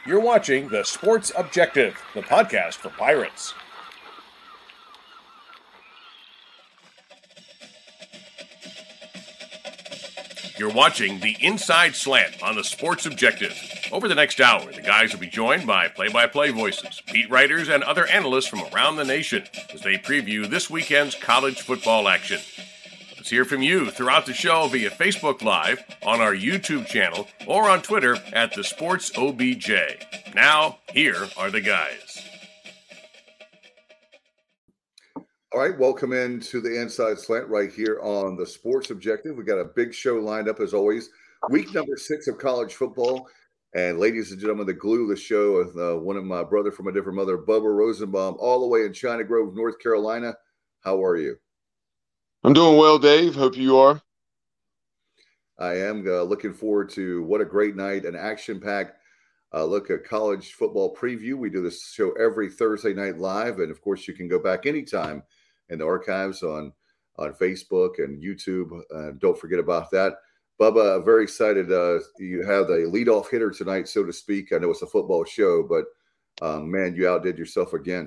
You're watching The Sports Objective, the podcast for Pirates. You're watching The Inside Slant on The Sports Objective. Over the next hour, the guys will be joined by play-by-play voices, beat writers, and other analysts from around the nation as they preview this weekend's college football action. Let's hear from you throughout the show via Facebook Live, on our YouTube channel, or on Twitter at The Sports OBJ. Now, here are the guys. All right, welcome into the Inside Slant right here on the Sports Objective. We got a big show lined up as always. Week number 6 of college football. And ladies and gentlemen, the glue of the show is one of my brother from a different mother, Bubba Rosenbaum, all the way in China Grove, North Carolina. How are you? I'm doing well, Dave. Hope you are. I am looking forward to what a great night, an action-packed look at college football preview. We do this show every Thursday night live, and of course, you can go back anytime in the archives on Facebook and YouTube. Don't forget about that. Bubba, I'm very excited. You have the leadoff hitter tonight, so to speak. I know it's a football show, but man, you outdid yourself again.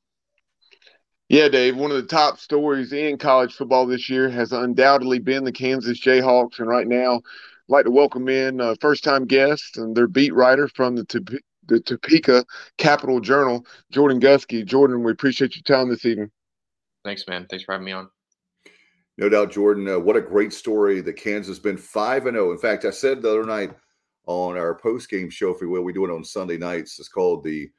Yeah, Dave, one of the top stories in college football this year has undoubtedly been the Kansas Jayhawks. And right now, I'd like to welcome in a first-time guest and their beat writer from the Topeka Capital Journal, Jordan Gusky. Jordan, we appreciate your time this evening. Thanks, man. Thanks for having me on. No doubt, Jordan. What a great story. The Kansas has been 5-0. In fact, I said the other night on our post-game show, if you will, we do it on Sunday nights. It's called the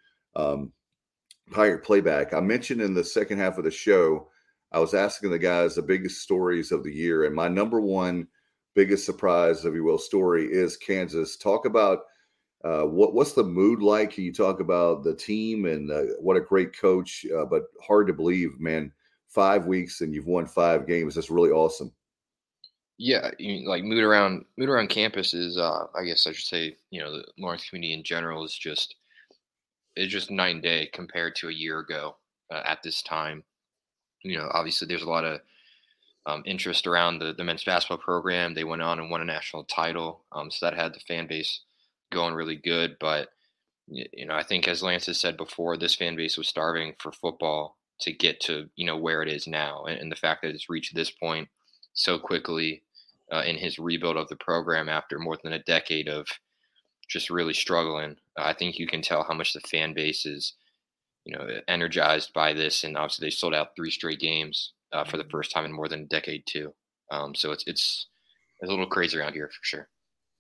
Pirate Playback. I mentioned in the second half of the show, I was asking the guys the biggest stories of the year. And my number one biggest surprise, if you will, story is Kansas. Talk about what's the mood like? Can you talk about the team and what a great coach, but hard to believe, man. 5 weeks and you've won 5 games. That's really awesome. Yeah, like mood around campus is, I guess I should say, the Lawrence community in general is just night and day compared to a year ago at this time. Obviously there's a lot of interest around the men's basketball program. They went on and won a national title, so that had the fan base going really good. But I think, as Lance has said before, this fan base was starving for football to get to where it is now, and the fact that it's reached this point so quickly in his rebuild of the program after more than a decade of just really struggling. I think you can tell how much the fan base is energized by this, and obviously they sold out 3 straight games for the first time in more than a decade too. So it's a little crazy around here for sure.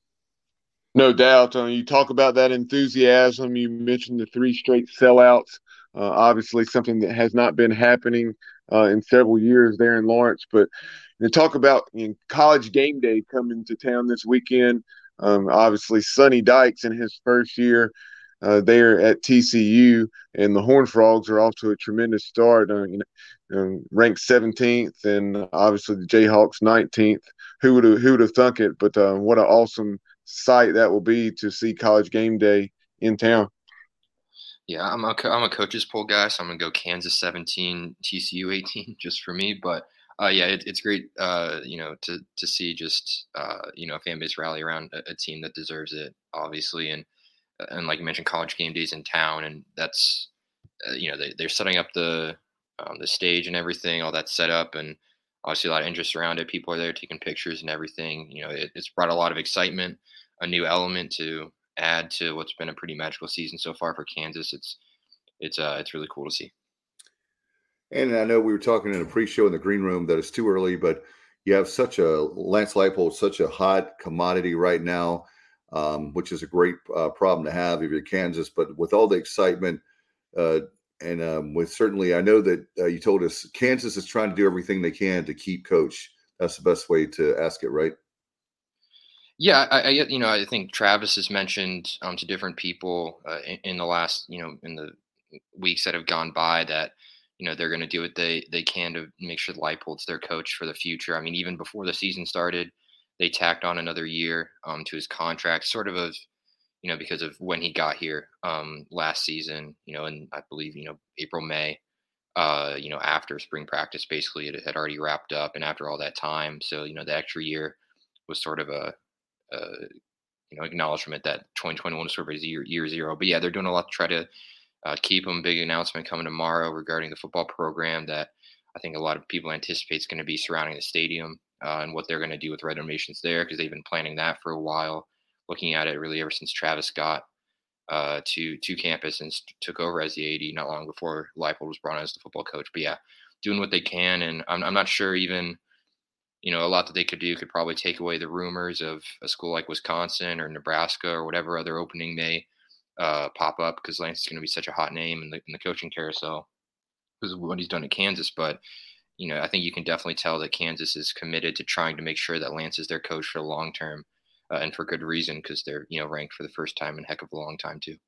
No doubt. You talk about that enthusiasm. You mentioned the 3 straight sellouts. Obviously something that has not been happening in several years there in Lawrence. But talk about College Game Day coming to town this weekend. Obviously Sonny Dykes in his first year there at TCU, and the Horned Frogs are off to a tremendous start, ranked 17th, and obviously the Jayhawks 19th. Who would have thunk it? But what an awesome sight that will be to see College Game Day in town. Yeah, I'm a coaches poll guy, so I'm gonna go Kansas 17, TCU 18, just for me. But yeah, it's great, to see just a fan base rally around a team that deserves it, obviously, and like you mentioned, College Game Day's in town, and that's they're setting up the stage and everything, all that set up, and obviously a lot of interest around it. People are there taking pictures and everything. It's brought a lot of excitement, a new element to add to what's been a pretty magical season so far for Kansas. It's really cool to see. And I know we were talking in a pre-show in the green room that it's too early, but you have Lance Leipold, such a hot commodity right now, which is a great problem to have if you're Kansas. But with all the excitement, and with certainly, I know that you told us Kansas is trying to do everything they can to keep Coach. That's the best way to ask it, right? Yeah, I think Travis has mentioned to different people in the last, in the weeks that have gone by that, they're going to do what they can to make sure Leipold's their coach for the future. I mean, even before the season started, they tacked on another year to his contract, sort of because of when he got here last season, and I believe, April, May, after spring practice, basically it had already wrapped up, and after all that time. So, the extra year was sort of a acknowledgement that 2021 was sort of a year zero. But yeah, they're doing a lot to try to keep them. Big announcement coming tomorrow regarding the football program that I think a lot of people anticipate is going to be surrounding the stadium and what they're going to do with renovations there, because they've been planning that for a while, looking at it really ever since Travis Scott to campus and took over as the AD not long before Leipold was brought on as the football coach. But yeah, doing what they can, and I'm not sure even a lot that they could do could probably take away the rumors of a school like Wisconsin or Nebraska or whatever other opening may pop up, because Lance is going to be such a hot name in the coaching carousel because of what he's done at Kansas. But I think you can definitely tell that Kansas is committed to trying to make sure that Lance is their coach for the long term, and for good reason, because they're ranked for the first time in a heck of a long time too.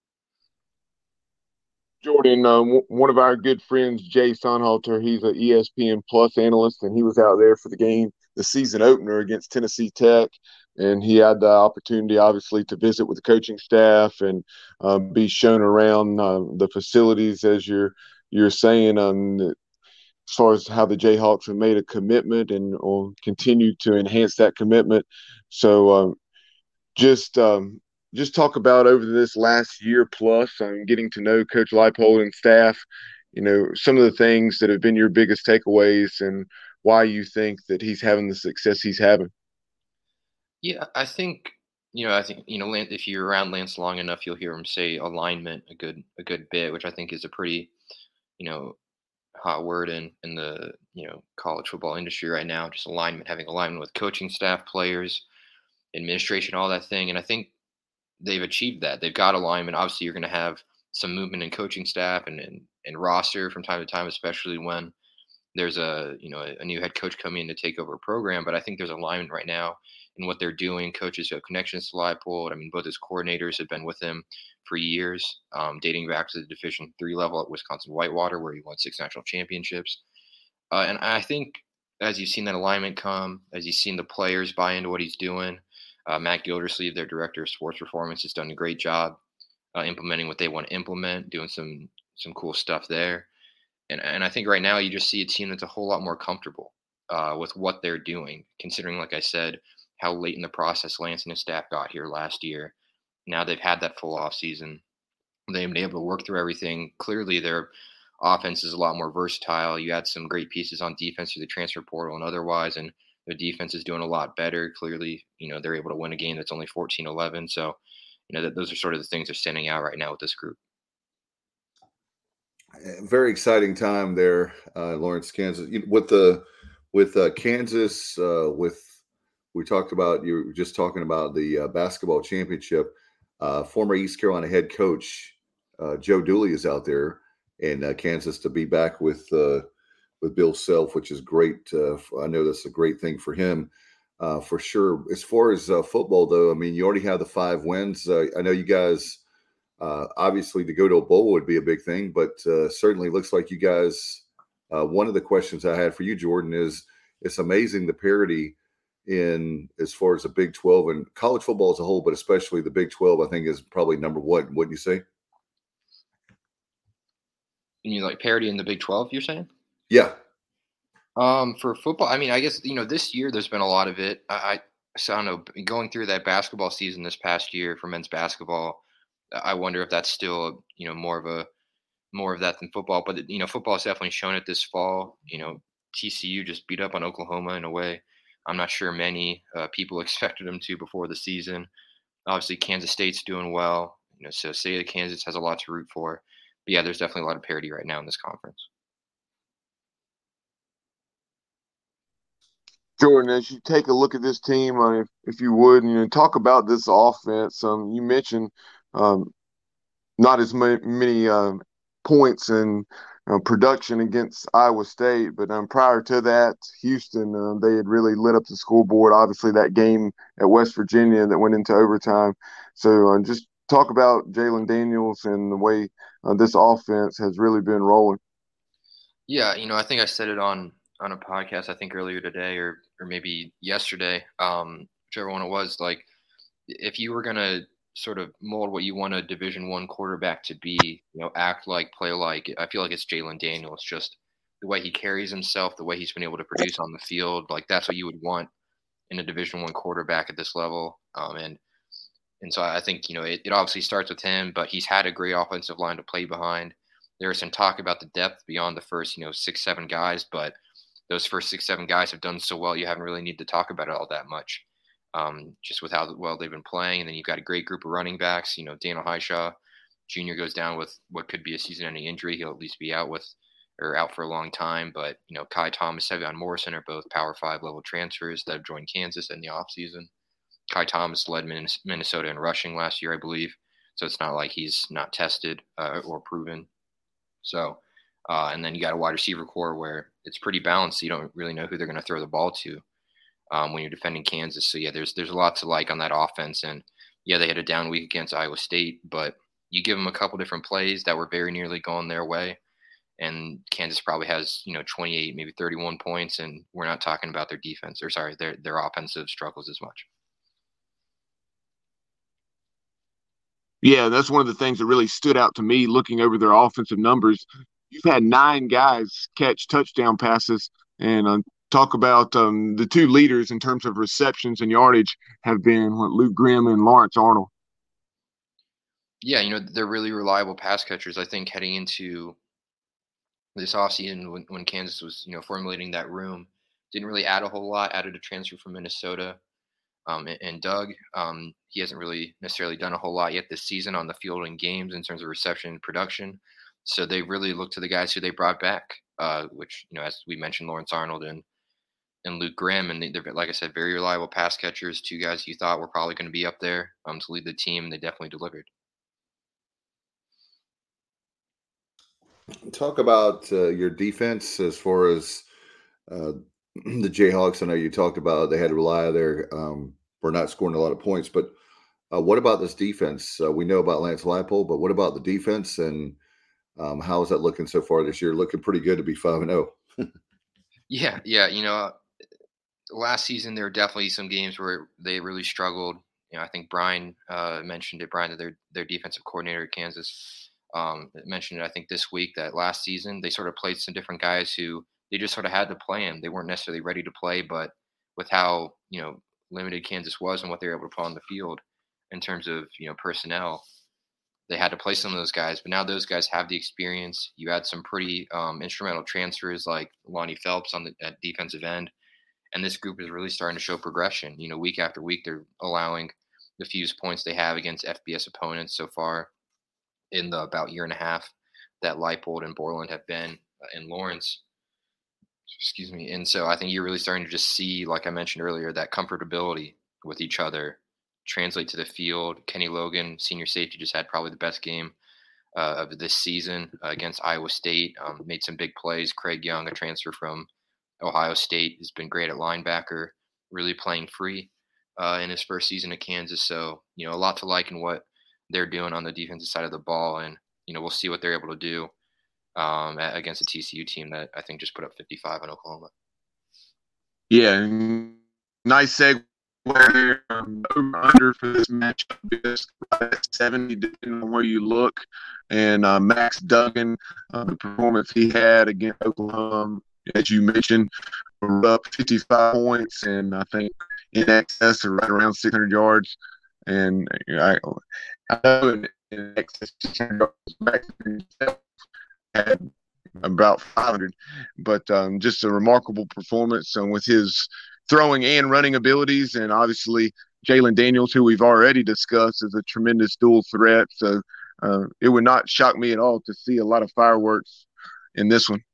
Jordan, one of our good friends, Jay Sonhalter, he's an ESPN Plus analyst, and he was out there for the game, the season opener against Tennessee Tech, and he had the opportunity, obviously, to visit with the coaching staff and be shown around the facilities, as you're saying, as far as how the Jayhawks have made a commitment and will continue to enhance that commitment. So just talk about over this last year plus, getting to know Coach Leipold and staff, some of the things that have been your biggest takeaways and why you think that he's having the success he's having. Yeah, I think if you're around Lance long enough, you'll hear him say alignment a good bit, which I think is a pretty, hot word in the, college football industry right now. Just alignment, having alignment with coaching staff, players, administration, all that thing. And I think they've achieved that. They've got alignment. Obviously, you're going to have some movement in coaching staff and roster from time to time, especially when there's a new head coach coming in to take over a program. But I think there's alignment right now in what they're doing. Coaches who have connections to Leipold. I mean, both his coordinators have been with him for years, dating back to the Division III level at Wisconsin Whitewater, where he won 6 national championships. And I think as you've seen that alignment come, as you've seen the players buy into what he's doing, Matt Gildersleeve, their director of sports performance, has done a great job implementing what they want to implement, doing some cool stuff there. And I think right now you just see a team that's a whole lot more comfortable with what they're doing, considering, like I said, how late in the process Lance and his staff got here last year. Now they've had that full off season. They've been able to work through everything. Clearly their offense is a lot more versatile. You had some great pieces on defense through the transfer portal and otherwise, and their defense is doing a lot better. Clearly, they're able to win a game that's only 14-11. So, those are sort of the things that are standing out right now with this group. Very exciting time there, Lawrence, Kansas. With Kansas, we talked about, you were just talking about the basketball championship. Former East Carolina head coach Joe Dooley is out there in Kansas to be back with Bill Self, which is great. I know that's a great thing for him, for sure. As far as football, though, I mean, you already have the 5 wins. I know you guys, obviously, to go to a bowl would be a big thing, but certainly looks like you guys. One of the questions I had for you, Jordan, is it's amazing the parity in as far as the Big 12 and college football as a whole, but especially the Big 12, I think is probably number one. Wouldn't you say? You mean like parity in the Big 12, you're saying? Yeah. For football, I mean, I guess, this year there's been a lot of it. So I don't know, going through that basketball season this past year for men's basketball, I wonder if that's still, more of that than football. But, football has definitely shown it this fall. TCU just beat up on Oklahoma in a way I'm not sure many people expected them to before the season. Obviously, Kansas State's doing well. So State of Kansas has a lot to root for. But yeah, there's definitely a lot of parity right now in this conference. Jordan, as you take a look at this team, if you would, talk about this offense. You mentioned not as many points in production against Iowa State, but prior to that, Houston, they had really lit up the scoreboard. Obviously, that game at West Virginia that went into overtime. So just talk about Jalon Daniels and the way this offense has really been rolling. Yeah, I think I said it on a podcast, I think earlier today or maybe yesterday, whichever one it was. Like, if you were going to sort of mold what you want a Division I quarterback to be, act like, play like, I feel like it's Jalon Daniels. Just the way he carries himself, the way he's been able to produce on the field, like that's what you would want in a Division I quarterback at this level. And And so I think, it obviously starts with him, but he's had a great offensive line to play behind. There was some talk about the depth beyond the first, 6, 7 guys, but those first 6, 7 guys have done so well, you haven't really need to talk about it all that much. Just with how well they've been playing. And then you've got a great group of running backs. Daniel Highshaw Jr. goes down with what could be a season-ending injury. He'll at least be out for a long time. But, Kai Thomas, Sevion Morrison are both Power 5 level transfers that have joined Kansas in the offseason. Kai Thomas led Minnesota in rushing last year, I believe. So it's not like he's not tested or proven. So, and then you got a wide receiver core where it's pretty balanced. So you don't really know who they're going to throw the ball to when you're defending Kansas. So, yeah, there's a lot to like on that offense. And, yeah, they had a down week against Iowa State, but you give them a couple different plays that were very nearly going their way, and Kansas probably has, 28, maybe 31 points, and we're not talking about their offensive struggles as much. Yeah, that's one of the things that really stood out to me looking over their offensive numbers. You've had 9 guys catch touchdown passes, and talk about the 2 leaders in terms of receptions and yardage have been Luke Grimm and Lawrence Arnold. Yeah, they're really reliable pass catchers. I think heading into this offseason when Kansas was, formulating that room, didn't really add a whole lot, added a transfer from Minnesota. And Doug, he hasn't really necessarily done a whole lot yet this season on the field in games in terms of reception and production. So they really look to the guys who they brought back, which, as we mentioned, Lawrence Arnold and Luke Grimm. And they're, like I said, very reliable pass catchers, 2 guys you thought were probably going to be up there to lead the team. They definitely delivered. Talk about your defense as far as the Jayhawks. I know you talked about they had to rely there for not scoring a lot of points, but what about this defense? We know about Lance Leipold, but what about the defense, and how is that looking so far this year? Looking pretty good to be 5-0. Yeah. Last season there were definitely some games where they really struggled. I think Brian mentioned it. Brian, their defensive coordinator at Kansas, mentioned it, I think, this week, that last season they sort of played some different guys who they just sort of had to play them. They weren't necessarily ready to play, but with how, limited Kansas was and what they were able to put on the field in terms of, personnel, they had to play some of those guys. But now those guys have the experience. You had some pretty instrumental transfers like Lonnie Phelps at defensive end. And this group is really starting to show progression. Week after week, they're allowing the few points they have against FBS opponents so far in the about year and a half that Leipold and Borland have been in Lawrence. Excuse me. And so I think you're really starting to just see, like I mentioned earlier, that comfortability with each other translate to the field. Kenny Logan, senior safety, just had probably the best game of this season against Iowa State. Made some big plays. Craig Young, a transfer from Ohio State, has been great at linebacker, really playing free in his first season at Kansas. So, a lot to like in what they're doing on the defensive side of the ball. And, we'll see what they're able to do against a TCU team that I think just put up 55 in Oklahoma. Yeah, nice segue there. Under for this matchup is right at 70, depending on where you look. And Max Duggan, the performance he had against Oklahoma, as you mentioned, up 55 points, and I think in excess of right around 600 yards. And I know in excess of 600 yards, Max had about 500, but just a remarkable performance with his throwing and running abilities. And obviously Jalen Daniels, who we've already discussed, is a tremendous dual threat. So it would not shock me at all to see a lot of fireworks in this one.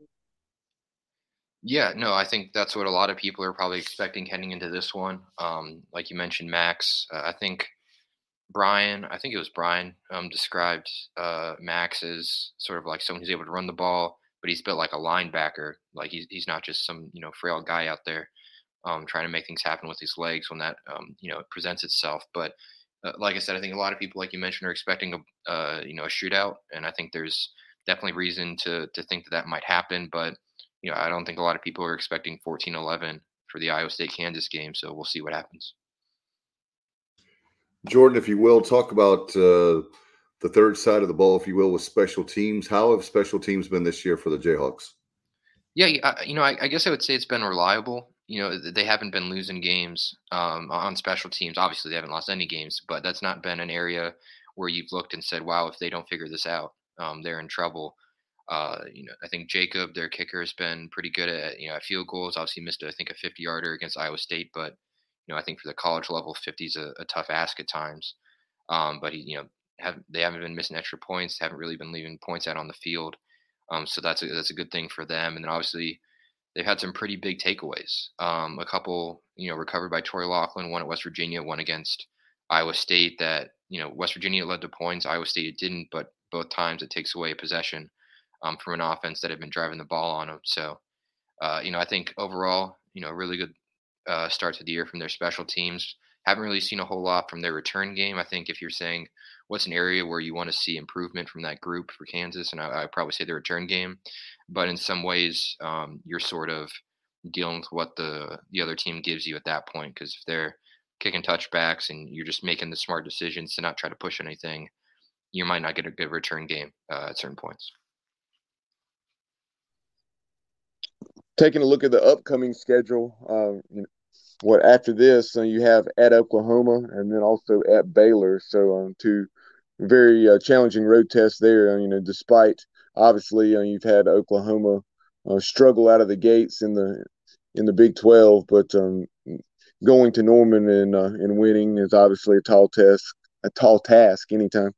Yeah, no, I think that's what a lot of people are probably expecting heading into this one. Like you mentioned, Max, I think Brian described Max as sort of like someone who's able to run the ball, but he's built like a linebacker. Like he's not just some, frail guy out there trying to make things happen with his legs when that, it presents itself. But like I said, I think a lot of people, like you mentioned, are expecting a shootout. And I think there's definitely reason to think that might happen. But, I don't think a lot of people are expecting 14-11 for the Iowa State-Kansas game. So we'll see what happens. Jordan, if you will, talk about the third side of the ball, if you will, with special teams. How have special teams been this year for the Jayhawks? Yeah, I guess I would say it's been reliable. they haven't been losing games on special teams. Obviously, they haven't lost any games, but that's not been an area where you've looked and said, "Wow, if they don't figure this out, they're in trouble." I think Jacob, their kicker, has been pretty good at field goals. Obviously, missed I think a 50-yarder against Iowa State, but I think for the college level, 50 is a tough ask at times. But they haven't been missing extra points, haven't really been leaving points out on the field. So that's a good thing for them. And then obviously they've had some pretty big takeaways. A couple, recovered by Torrey Laughlin, one at West Virginia, one against Iowa State that, West Virginia led to points. Iowa State it didn't, but both times it takes away a possession from an offense that had been driving the ball on them. So, I think overall, really good start to the year from their special teams. Haven't really seen a whole lot from their return game. I think if you're saying what's an area where you want to see improvement from that group for Kansas, and I'd probably say the return game. But in some ways, you're sort of dealing with what the other team gives you at that point. Because if they're kicking touchbacks and you're just making the smart decisions to not try to push anything, you might not get a good return game at certain points. Taking a look at the upcoming schedule, after this, you have at Oklahoma and then also at Baylor. So two very challenging road tests there. Despite obviously you've had Oklahoma struggle out of the gates in the Big 12, but going to Norman and winning is obviously a tall task anytime.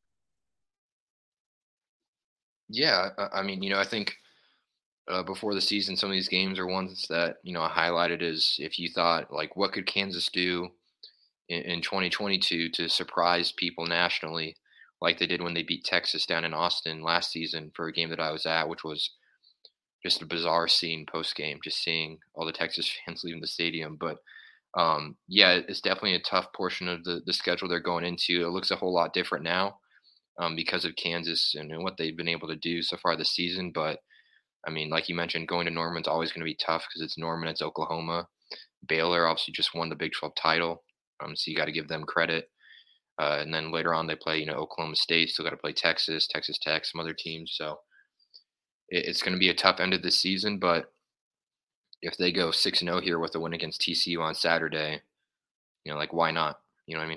Yeah, I think before the season, some of these games are ones that I highlighted as if you thought like, what could Kansas do in 2022 to surprise people nationally, like they did when they beat Texas down in Austin last season for a game that I was at, which was just a bizarre scene post game, just seeing all the Texas fans leaving the stadium. But it's definitely a tough portion of the schedule they're going into. It looks a whole lot different now because of Kansas and what they've been able to do so far this season. But like you mentioned, going to Norman's always going to be tough because it's Norman, it's Oklahoma. Baylor obviously just won the Big 12 title, so you got to give them credit. And then later on they play, Oklahoma State, still got to play Texas Tech, some other teams. So it's going to be a tough end of the season, but if they go 6-0 here with a win against TCU on Saturday, why not? You know what I mean?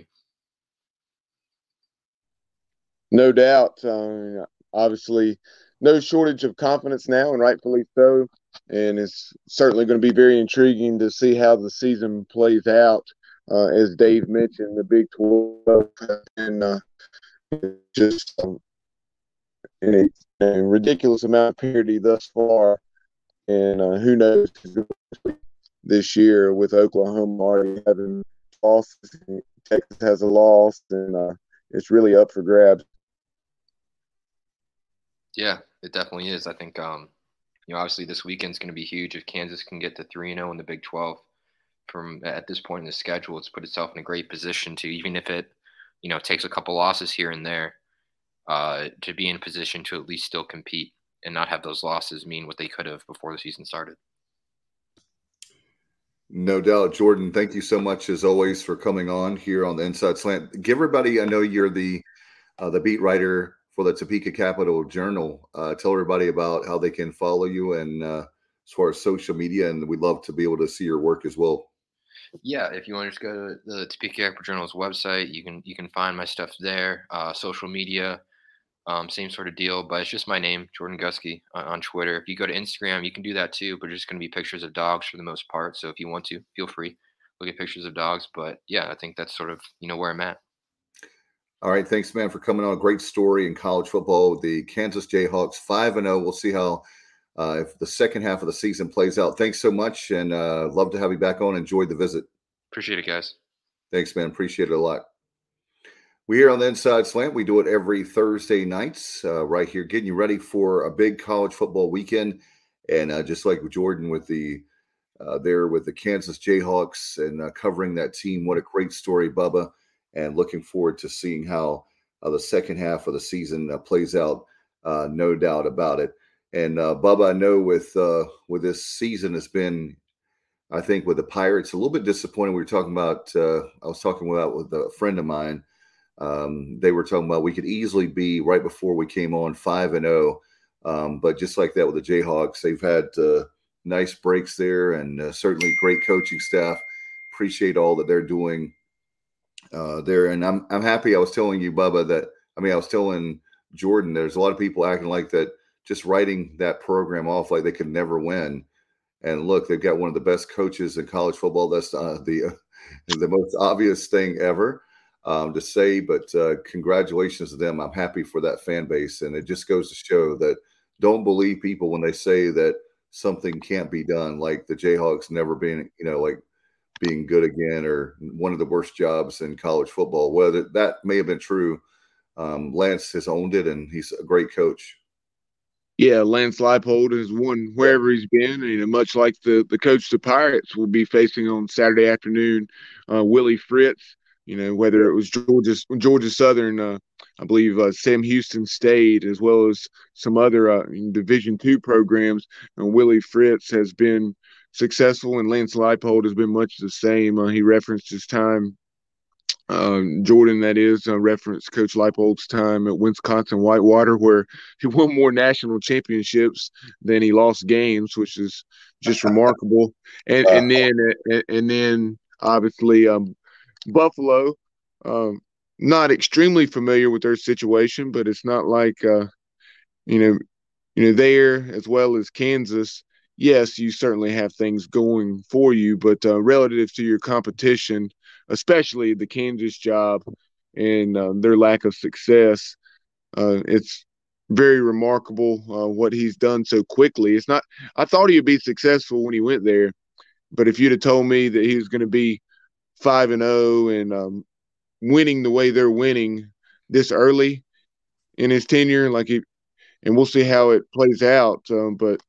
No doubt. Obviously, no shortage of confidence now, and rightfully so. And it's certainly going to be very intriguing to see how the season plays out. As Dave mentioned, the Big 12 and just a ridiculous amount of parity thus far. And who knows this year with Oklahoma already having losses, Texas has a loss, and it's really up for grabs. Yeah, it definitely is. I think, obviously this weekend's going to be huge if Kansas can get to 3-0 in the Big 12. From at this point in the schedule, it's put itself in a great position to, even if it, takes a couple losses here and there, to be in a position to at least still compete and not have those losses mean what they could have before the season started. No doubt. Jordan, thank you so much as always for coming on here on the Inside Slant. Give everybody, I know you're the beat writer for the Topeka Capital Journal. Tell everybody about how they can follow you and as far as social media, and we'd love to be able to see your work as well. Yeah, if you want to just go to the Topeka Capital Journal's website, you can find my stuff there. Social media, same sort of deal, but it's just my name, Jordan Guskey, on Twitter. If you go to Instagram, you can do that too, but it's just going to be pictures of dogs for the most part. So if you want to, feel free, look at pictures of dogs. But yeah, I think that's sort of where I'm at. All right, thanks, man, for coming on. A great story in college football. The Kansas Jayhawks 5-0. We'll see how if the second half of the season plays out. Thanks so much, and love to have you back on. Enjoyed the visit. Appreciate it, guys. Thanks, man. Appreciate it a lot. We here on the Inside Slant. We do it every Thursday nights right here, getting you ready for a big college football weekend. And just like with Jordan with the Kansas Jayhawks and covering that team, what a great story, Bubba. And looking forward to seeing how the second half of the season plays out, no doubt about it. And Bubba, I know with this season has been, I think with the Pirates, a little bit disappointing. We were talking about, I was talking with a friend of mine. They were talking about we could easily be right before we came on 5-0. But just like that with the Jayhawks, they've had nice breaks there, and certainly great coaching staff. Appreciate all that they're doing there, and I'm happy. I was telling you, Bubba, I was telling Jordan, there's a lot of people acting like that, just writing that program off like they could never win. And look, they've got one of the best coaches in college football. That's the most obvious thing ever to say, but congratulations to them. I'm happy for that fan base, and it just goes to show that don't believe people when they say that something can't be done. Like the Jayhawks never being, like being good again, or one of the worst jobs in college football. Whether that may have been true, Lance has owned it, and he's a great coach. Yeah, Lance Leipold has won wherever he's been, and much like the coach the Pirates will be facing on Saturday afternoon, Willie Fritz. Whether it was Georgia Southern, I believe Sam Houston State, as well as some other Division II programs. Willie Fritz has been successful, and Lance Leipold has been much the same. He referenced his time. Jordan, that is, referenced Coach Leipold's time at Wisconsin Whitewater, where he won more national championships than he lost games, which is just remarkable. And then obviously Buffalo, not extremely familiar with their situation, but it's not like there, as well as Kansas. Yes, you certainly have things going for you, but relative to your competition, especially the Kansas job and their lack of success, it's very remarkable what he's done so quickly. It's not. I thought he would be successful when he went there, but if you'd have told me that he was going to be 5-0 and winning the way they're winning this early in his tenure, and we'll see how it plays out. But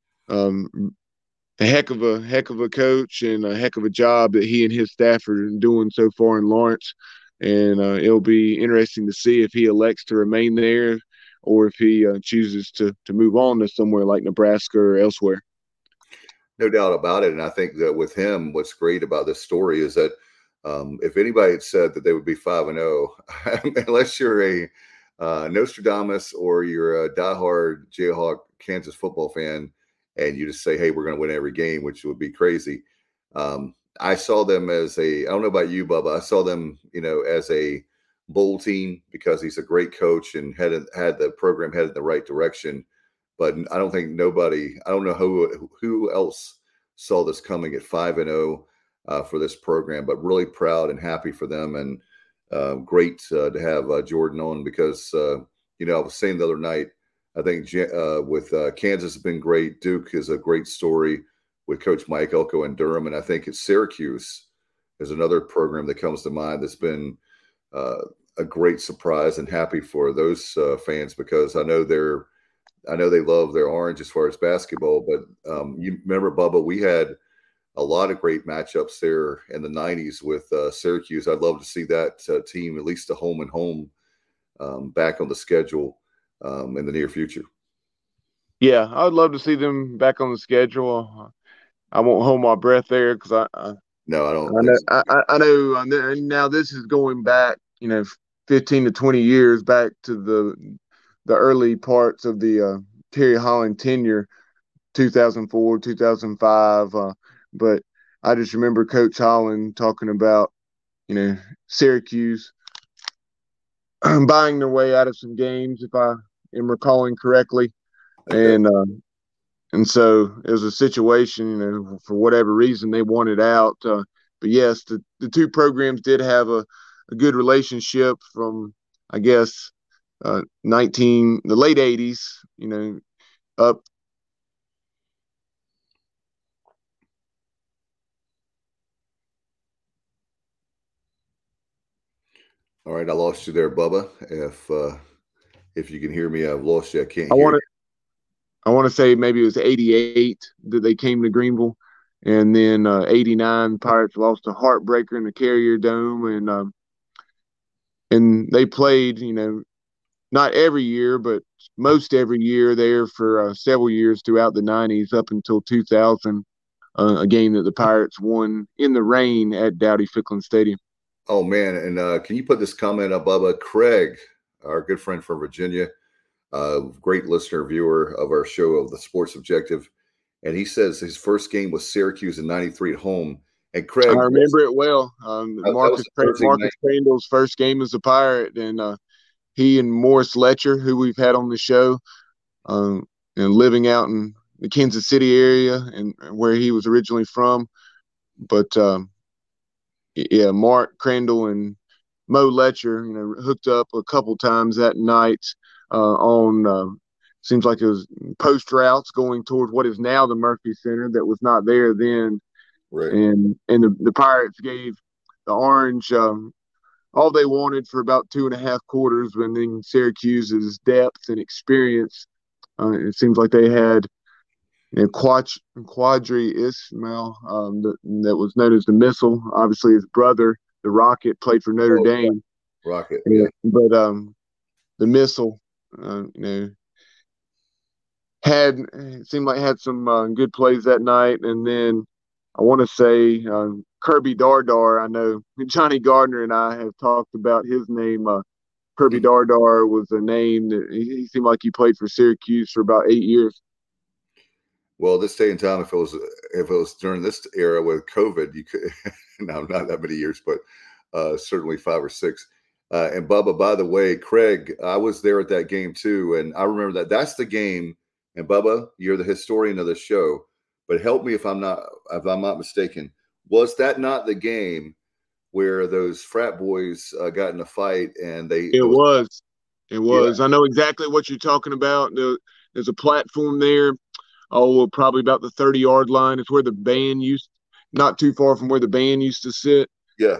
a heck of a coach and a heck of a job that he and his staff are doing so far in Lawrence. And it'll be interesting to see if he elects to remain there or if he chooses to move on to somewhere like Nebraska or elsewhere. No doubt about it. And I think that with him, what's great about this story is that if anybody had said that they would be 5-0, unless you're a Nostradamus or you're a diehard Jayhawk Kansas football fan, and you just say, hey, we're going to win every game, which would be crazy. I saw them as I don't know about you, Bubba, I saw them, as a bowl team because he's a great coach and had the program headed in the right direction. But I don't think I don't know who else saw this coming at 5-0 for this program, but really proud and happy for them. And great to have Jordan on because, I was saying the other night, I think with Kansas has been great. Duke is a great story with Coach Mike Elko and Durham. And I think it's Syracuse is another program that comes to mind that's been a great surprise, and happy for those fans because I know they love their orange as far as basketball. But you remember, Bubba, we had a lot of great matchups there in the 90s with Syracuse. I'd love to see that team, at least a home and home, back on the schedule in the near future. Yeah, I would love to see them back on the schedule. I won't hold my breath there because I know now this is going back, 15 to 20 years back to the early parts of the Terry Holland tenure, 2004, 2005. But I just remember Coach Holland talking about, Syracuse buying their way out of some games, if I am recalling correctly. And so it was a situation, for whatever reason they wanted out. But yes, the two programs did have a good relationship from, I guess, the late 80s, up. All right, I lost you there, Bubba. If you can hear me, I've lost you. I can't hear you. I want to say maybe it was 88 that they came to Greenville, and then 89 Pirates lost a heartbreaker in the Carrier Dome, and they played, not every year, but most every year there for several years throughout the 90s up until 2000, a game that the Pirates won in the rain at Dowdy-Ficklen Stadium. Oh, man. And can you put this comment up, Bubba? Craig, our good friend from Virginia, great listener, viewer of our show of the Sports Objective. and he says his first game was Syracuse in '93 at home. And Craig, I remember it well. Marcus night. Crandall's first game as a Pirate, and he and Morris Letcher, who we've had on the show, and living out in the Kansas City area and where he was originally from. But yeah, Mark Crandall and Mo Letcher, hooked up a couple times that night on seems like it was post routes going towards what is now the Murphy Center that was not there then. Right. And the Pirates gave the Orange all they wanted for about 2.5 quarters, but then Syracuse's depth and experience, it seems like they had Quadri Ismail, that was known as the Missile. Obviously, his brother, the Rocket, played for Notre Dame. Rocket, yeah. But the Missile, had some good plays that night. And then I want to say Kirby Dardar. I know Johnny Gardner and I have talked about his name. Kirby Dardar was a name that he seemed like he played for Syracuse for about 8 years. Well, this day and time, if it was during this era with COVID, you could no, not that many years, but certainly 5 or 6. And Bubba, by the way, Craig, I was there at that game too, and I remember that. That's the game. And Bubba, you're the historian of the show, but help me if I'm not mistaken. Was that not the game where those frat boys got in a fight and they? It was. Yeah. I know exactly what you're talking about. There's a platform there. Probably about the 30-yard line. It's where the band not too far from where the band used to sit. Yeah.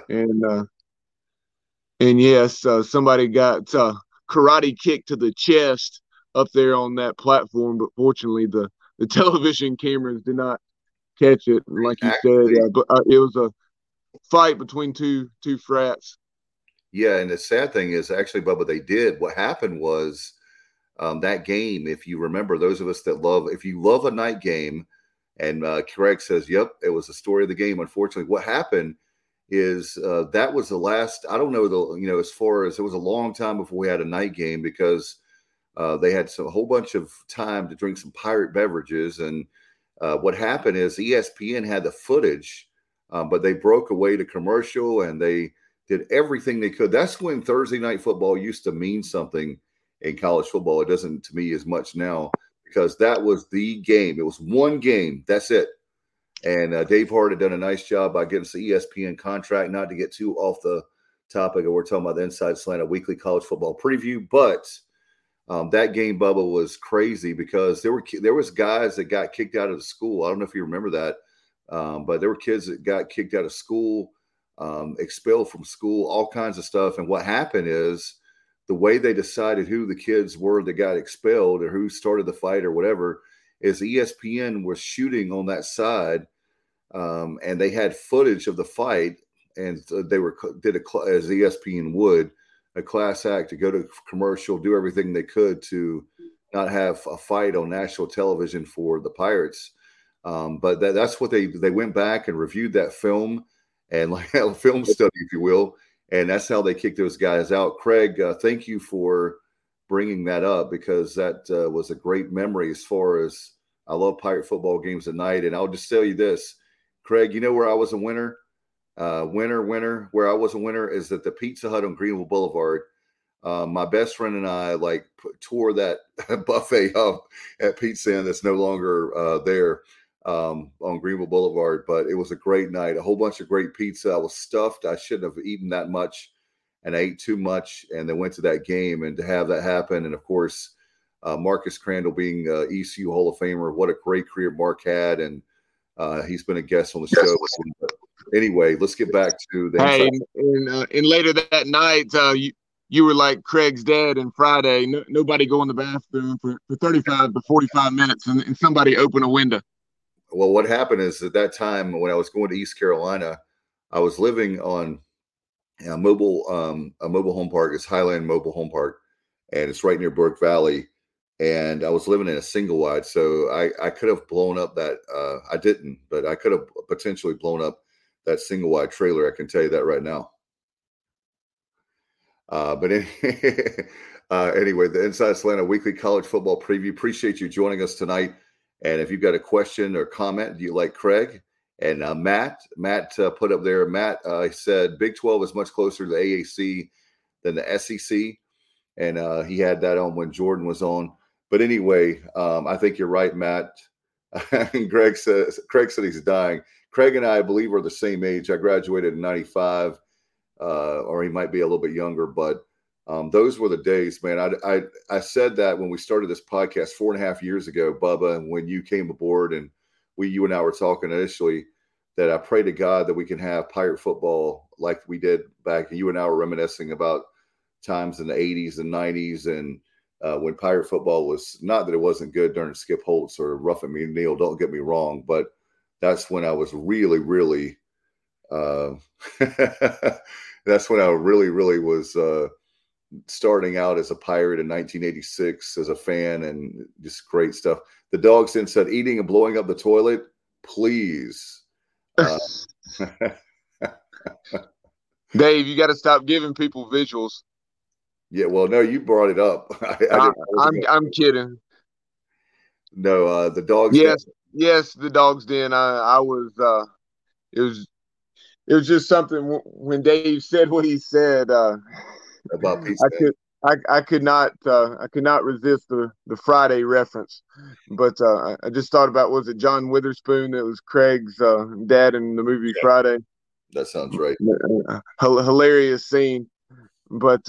And yes, somebody got karate kicked to the chest up there on that platform, but fortunately the television cameras did not catch it. And like you said, but it was a fight between two frats. Yeah, and the sad thing is, actually, Bubba, they did. What happened was that game, if you remember, those of us that if you love a night game, and Craig says, yep, it was the story of the game. Unfortunately, what happened is that was the last, I don't know, as far as it was a long time before we had a night game because they had a whole bunch of time to drink some pirate beverages. And what happened is ESPN had the footage, but they broke away to commercial and they did everything they could. That's when Thursday night football used to mean something in college football. It doesn't to me as much now because that was the game. It was one game. That's it. And Dave Hart had done a nice job by getting us the ESPN contract, not to get too off the topic. We're talking about the Inside Slant, a weekly college football preview. But that game, Bubba, was crazy because there was guys that got kicked out of the school. I don't know if you remember that, but there were kids that got kicked out of school, expelled from school, all kinds of stuff. And what happened is the way they decided who the kids were that got expelled or who started the fight or whatever is ESPN was shooting on that side, and they had footage of the fight, and they did as ESPN would, a class act to go to commercial, do everything they could to not have a fight on national television for the Pirates. But that's what they went back and reviewed that film and like a film study, if you will. And that's how they kicked those guys out. Craig, thank you for bringing that up because that was a great memory as far as I love Pirate football games at night. And I'll just tell you this, Craig, you know where I was a winner? Where I was a winner is at the Pizza Hut on Greenville Boulevard. My best friend and I tore that buffet up at Pizza Inn that's no longer there on Greenville Boulevard, but it was a great night. A whole bunch of great pizza. I was stuffed. I shouldn't have eaten that much and I ate too much and then went to that game. And to have that happen, and of course, Marcus Crandall being ECU Hall of Famer, what a great career Mark had, and he's been a guest on the show. But anyway, let's get back to the and later that night, you were like Craig's dad and Friday. Nobody go in the bathroom for 35 to 45 minutes, and somebody open a window. Well, what happened is at that time when I was going to East Carolina, I was living on a mobile home park. It's Highland Mobile Home Park, and it's right near Burke Valley. And I was living in a single wide, so I could have blown up that. I didn't, but I could have potentially blown up that single wide trailer. I can tell you that right now. But anyway, the Inside Slant, a weekly college football preview. Appreciate you joining us tonight. And if you've got a question or comment, do you like Craig? And Matt put up there, Matt said Big 12 is much closer to the AAC than the SEC. And he had that on when Jordan was on. But anyway, I think you're right, Matt. And Craig said he's dying. Craig and I believe are the same age. I graduated in 95, or he might be a little bit younger, but those were the days, man. I said that when we started this podcast 4.5 years ago, Bubba, and when you came aboard and you and I were talking initially, that I pray to God that we can have Pirate football like we did back. You and I were reminiscing about times in the 80s and 90s, and when Pirate football was, not that it wasn't good during Skip Holtz or Roughing Me Neal, don't get me wrong, but that's when I was really, really that's when I really was starting out as a Pirate in 1986 as a fan, and just great stuff. The dogs then said, eating and blowing up the toilet, please. Dave, you got to stop giving people visuals. Yeah, well, no, you brought it up. I'm kidding. No, the dogs. Yes, the Dogs Den. I was. It was just something when Dave said what he said. About pizza. I could not resist the Friday reference, but I just thought about, was it John Witherspoon that was Craig's dad in the movie Friday? That sounds right. Hilarious scene, but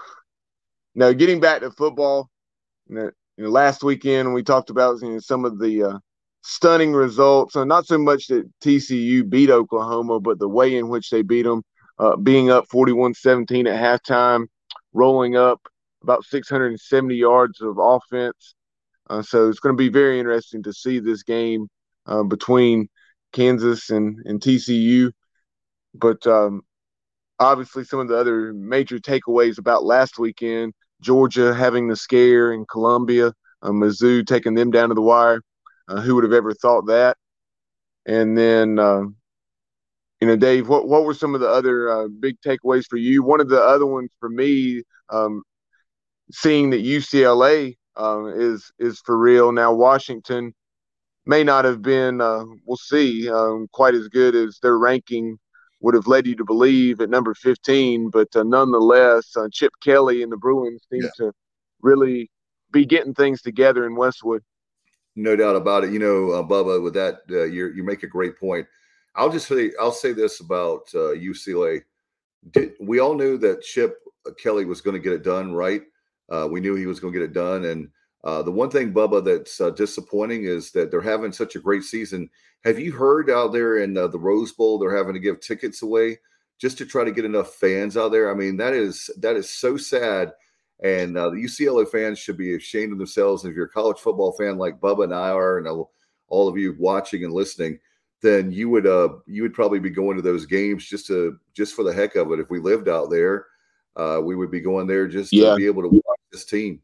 now getting back to football, last weekend we talked about some of the stunning results. Not so much that TCU beat Oklahoma, but the way in which they beat them, being up 41-17 at halftime, rolling up about 670 yards of offense. So it's going to be very interesting to see this game between Kansas and TCU. But obviously some of the other major takeaways about last weekend, Georgia having the scare in Columbia, Mizzou taking them down to the wire. Who would have ever thought that? And then, Dave, what were some of the other big takeaways for you? One of the other ones for me, seeing that UCLA is for real now. Washington may not have been, we'll see, quite as good as their ranking would have led you to believe at number 15, but nonetheless, Chip Kelly and the Bruins seem to really be getting things together in Westwood. No doubt about it. Bubba, with that, you make a great point. I'll say this about UCLA. We all knew that Chip Kelly was going to get it done, right? We knew he was going to get it done. And the one thing, Bubba, that's disappointing is that they're having such a great season. Have you heard out there in the Rose Bowl, they're having to give tickets away just to try to get enough fans out there? I mean, that is so sad. And the UCLA fans should be ashamed of themselves. And if you're a college football fan like Bubba and I are, and all of you watching and listening, then you would probably be going to those games just for the heck of it. If we lived out there, we would be going there just to be able to watch this team.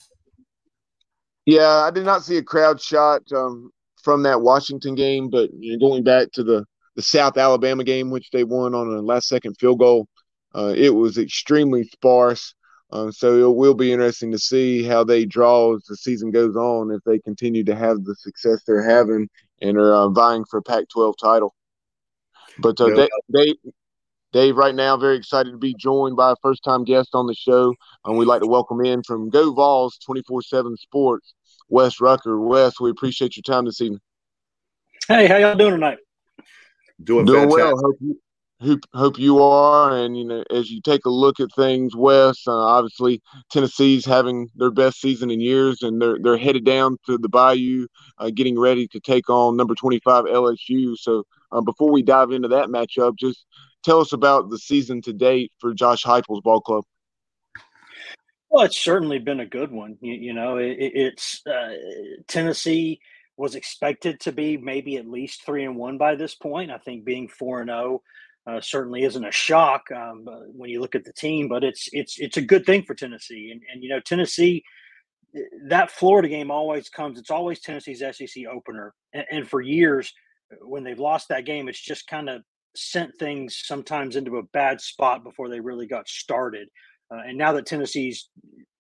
Yeah, I did not see a crowd shot from that Washington game, but going back to the South Alabama game, which they won on a last-second field goal, it was extremely sparse. So it will be interesting to see how they draw as the season goes on, if they continue to have the success they're having and are vying for a Pac-12 title. But Dave, right now, very excited to be joined by a first-time guest on the show. We'd like to welcome in from Go Vols 24/7 Sports, Wes Rucker. Wes, we appreciate your time this evening. Hey, how y'all doing tonight? Doing well. Hope you are. And, as you take a look at things, Wes, obviously Tennessee's having their best season in years, and they're headed down to the Bayou, getting ready to take on number 25 LSU. So before we dive into that matchup, just tell us about the season to date for Josh Heupel's ball club. Well, it's certainly been a good one. It's Tennessee was expected to be maybe at least 3-1 by this point. I think being 4-0 certainly isn't a shock when you look at the team, but it's a good thing for Tennessee. And Tennessee, that Florida game always comes. It's always Tennessee's SEC opener, and for years when they've lost that game, it's just kind of sent things sometimes into a bad spot before they really got started. And now that Tennessee's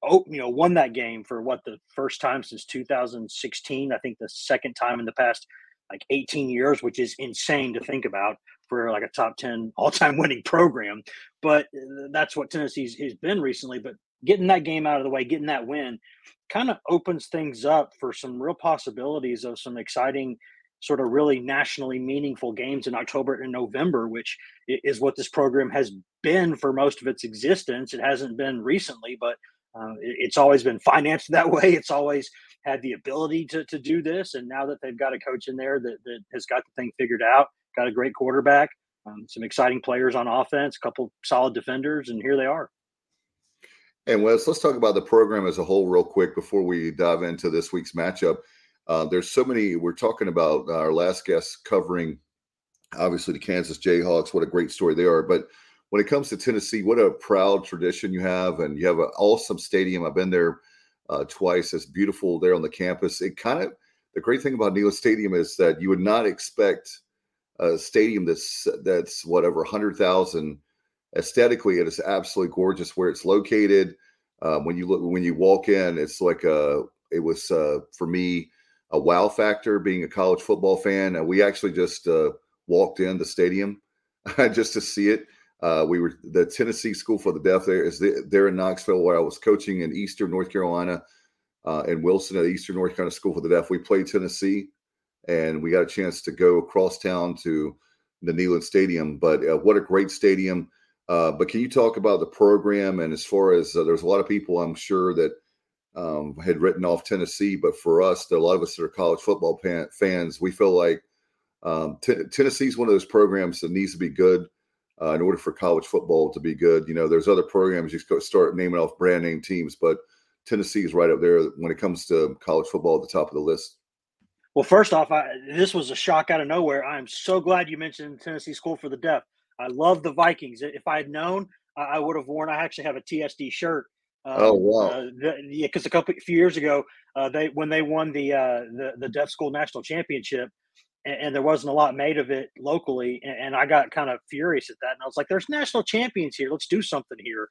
won that game for the first time since 2016. I think the second time in the past 18 years, which is insane to think about for a top 10 all-time winning program. But that's what Tennessee's has been recently. But getting that game out of the way, getting that win, kind of opens things up for some real possibilities of some exciting, sort of really nationally meaningful games in October and November, which is what this program has been for most of its existence. It hasn't been recently, but it's always been financed that way. It's always had the ability to do this. And now that they've got a coach in there that has got the thing figured out, got a great quarterback, some exciting players on offense, a couple solid defenders, and here they are. And Wes, let's talk about the program as a whole real quick before we dive into this week's matchup. There's so many. We're talking about our last guest covering, obviously, the Kansas Jayhawks. What a great story they are. But when it comes to Tennessee, what a proud tradition you have. And you have an awesome stadium. I've been there twice. It's beautiful there on the campus. The great thing about Neyland Stadium is that you would not expect a stadium that's whatever, 100,000. Aesthetically, it is absolutely gorgeous where it's located. When you walk in, it's like it was for me a wow factor being a college football fan. We actually just walked in the stadium just to see it. We were the Tennessee School for the Deaf. There in Knoxville, where I was coaching in Eastern North Carolina, in Wilson at Eastern North Carolina School for the Deaf. We played Tennessee, and we got a chance to go across town to the Neyland Stadium. But what a great stadium! But can you talk about the program? And as far as there's a lot of people, I'm sure, that had written off Tennessee, but for us, a lot of us that are college football fans, we feel like Tennessee is one of those programs that needs to be good in order for college football to be good. There's other programs you start naming off brand name teams, but Tennessee is right up there when it comes to college football at the top of the list. Well, first off, this was a shock out of nowhere. I'm so glad you mentioned Tennessee School for the Deaf. I love the Vikings. If I had known, I would have worn. I actually have a TSD shirt. Oh wow! Because a few years ago, when they won the Deaf School National Championship, and there wasn't a lot made of it locally, and I got kind of furious at that. And I was like, "There's national champions here. Let's do something here."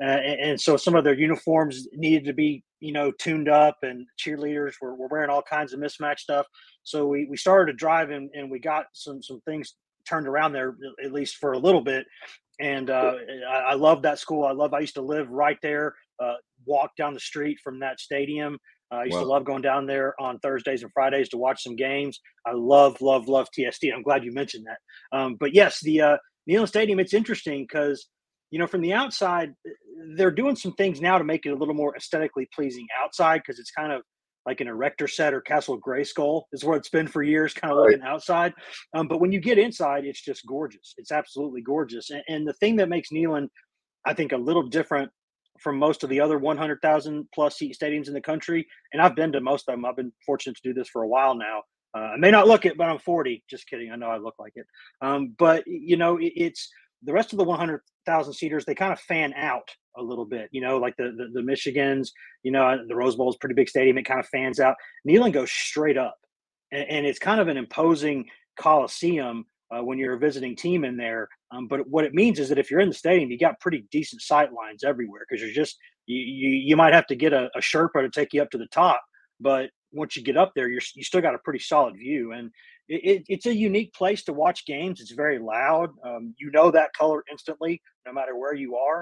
And so some of their uniforms needed to be, tuned up, and cheerleaders were wearing all kinds of mismatched stuff. So we started to drive, and we got some things turned around there, at least for a little bit. And I love that school. I used to live right there, walk down the street from that stadium. I used to love going down there on Thursdays and Fridays to watch some games. I love TSD. I'm glad you mentioned that. But yes, the Neyland Stadium, it's interesting because, from the outside, they're doing some things now to make it a little more aesthetically pleasing outside, because it's kind of like an erector set or Castle Grayskull is where it's been for years, kind of looking outside. But when you get inside, it's just gorgeous. It's absolutely gorgeous. And the thing that makes Neyland, I think, a little different from most of the other 100,000 plus seat stadiums in the country, and I've been to most of them. I've been fortunate to do this for a while now. I may not look it, but I'm 40. Just kidding. I know I look like it. But it's the rest of the 100,000 seaters. They kind of fan out a little bit, like the Michigans, the Rose Bowl is a pretty big stadium. It kind of fans out. Neyland goes straight up, and it's kind of an imposing coliseum when you're a visiting team in there. But what it means is that if you're in the stadium, you got pretty decent sight lines everywhere, because you're just you might have to get a Sherpa to take you up to the top, but once you get up there, you still got a pretty solid view. And it's a unique place to watch games. It's very loud. That color instantly, no matter where you are.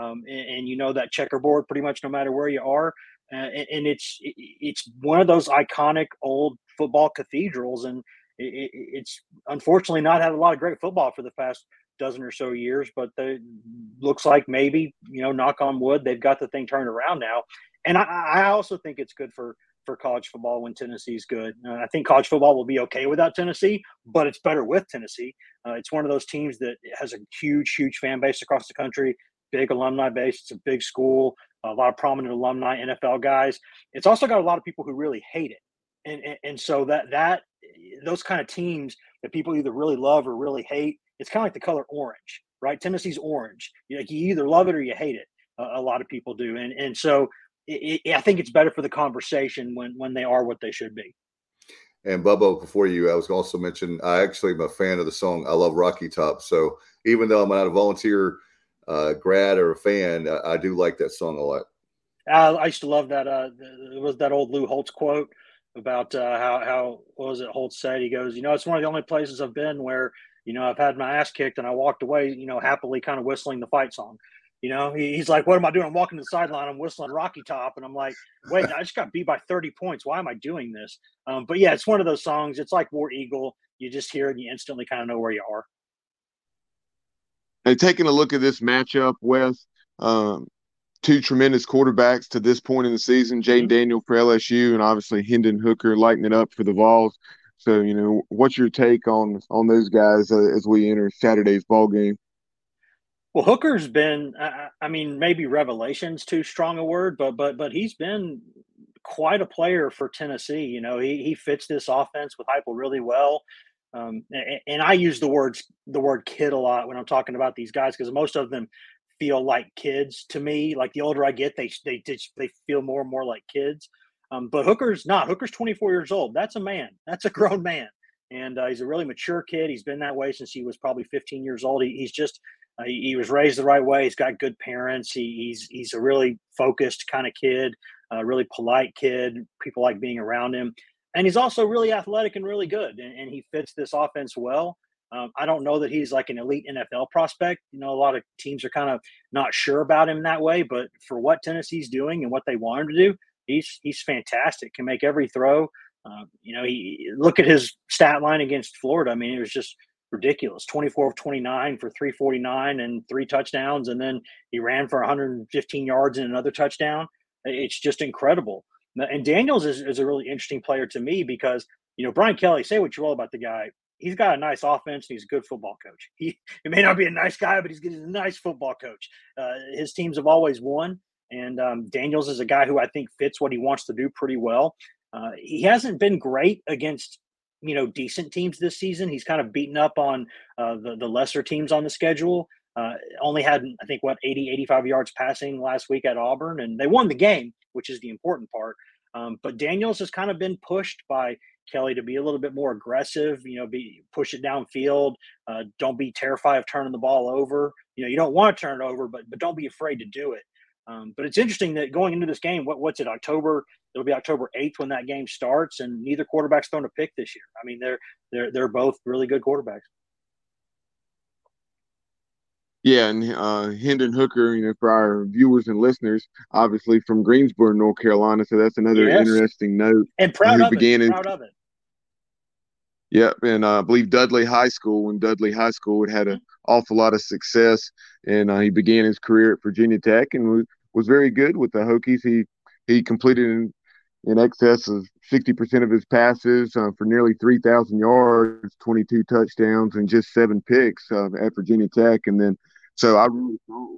And that checkerboard pretty much no matter where you are. And it's one of those iconic old football cathedrals. And it's unfortunately not had a lot of great football for the past dozen or so years, but looks like maybe, knock on wood, they've got the thing turned around now. And I also think it's good for college football when Tennessee's good. I think college football will be okay without Tennessee, but it's better with Tennessee. It's one of those teams that has a huge fan base across the country, big alumni base. It's a big school, a lot of prominent alumni, NFL guys. It's also got a lot of people who really hate it. And so that those kind of teams that people either really love or really hate, it's kind of like the color orange, right? Tennessee's orange. You either love it or you hate it. A lot of people do. And so I think it's better for the conversation when they are what they should be. And Bubba, before you, I was going to also mention, I actually am a fan of the song I Love Rocky Top. So even though I'm not a volunteer grad or a fan, I do like that song a lot. I used to love that. It was that old Lou Holtz quote about how what was it? Holtz said, he goes, it's one of the only places I've been where I've had my ass kicked and I walked away, happily kind of whistling the fight song. He's like, what am I doing? I'm walking to the sideline. I'm whistling Rocky Top, and I'm like, wait, I just got beat by 30 points. Why am I doing this? But yeah, it's one of those songs. It's like War Eagle. You just hear it and you instantly kind of know where you are. And taking a look at this matchup, Wes, two tremendous quarterbacks to this point in the season, Jayden Daniels for LSU and obviously Hendon Hooker lighting it up for the Vols. So, what's your take on those guys as we enter Saturday's ball game? Well, Hooker's been, maybe revelation's too strong a word, but he's been quite a player for Tennessee. He fits this offense with Heupel really well. And I use the word kid a lot when I'm talking about these guys because most of them feel like kids to me. Like the older I get, they feel more and more like kids. But Hooker's not. Hooker's 24 years old. That's a man. That's a grown man. And he's a really mature kid. He's been that way since he was probably 15 years old. He's just he was raised the right way. He's got good parents. He's a really focused kind of kid, a really polite kid. People like being around him. And he's also really athletic and really good. And he fits this offense well. I don't know that he's like an elite NFL prospect. A lot of teams are kind of not sure about him that way. But for what Tennessee's doing and what they want him to do, he's fantastic. Can make every throw. He look at his stat line against Florida. I mean, it was just ridiculous. 24 of 29 for 349 and 3 touchdowns. And then he ran for 115 yards and another touchdown. It's just incredible. And Daniels is a really interesting player to me because, Brian Kelly, say what you will about the guy. He's got a nice offense and he's a good football coach. He may not be a nice guy, but he's a nice football coach. His teams have always won. And Daniels is a guy who I think fits what he wants to do pretty well. He hasn't been great against, decent teams this season. He's kind of beaten up on the lesser teams on the schedule. Only had, I think, 80, 85 yards passing last week at Auburn, and they won the game, which is the important part. But Daniels has kind of been pushed by Kelly to be a little bit more aggressive, push it downfield. Don't be terrified of turning the ball over. You don't want to turn it over, but don't be afraid to do it. But it's interesting that going into this game, what's it, October? It'll be October 8th when that game starts, and neither quarterback's thrown a pick this year. I mean, they're both really good quarterbacks. Yeah, and Hendon Hooker, for our viewers and listeners, obviously from Greensboro, North Carolina, so that's another interesting note. And proud of it. Yep, and I believe Dudley High School, when Dudley High School had an awful lot of success, and he began his career at Virginia Tech and was very good with the Hokies. He completed in excess of 60% of his passes for nearly 3,000 yards, 22 touchdowns, and just 7 picks at Virginia Tech. And then, so I really thought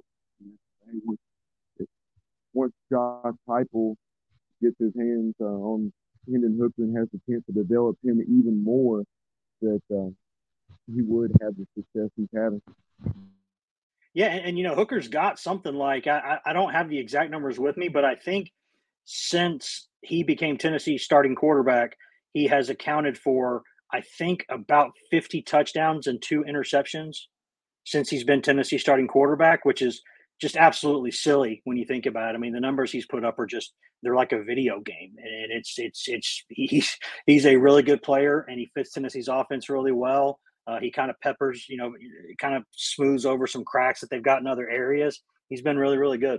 once Josh Heupel gets his hands on Hendon Hooker and has the chance to develop him even more, that he would have the success he's having. Yeah, and Hooker's got something like I don't have the exact numbers with me, but I think since he became Tennessee's starting quarterback, he has accounted for, I think, about 50 touchdowns and 2 interceptions since he's been Tennessee's starting quarterback, which is just absolutely silly when you think about it. I mean, the numbers he's put up are they're like a video game, and he's a really good player, and he fits Tennessee's offense really well. He kind of peppers, kind of smooths over some cracks that they've got in other areas. He's been really, really good.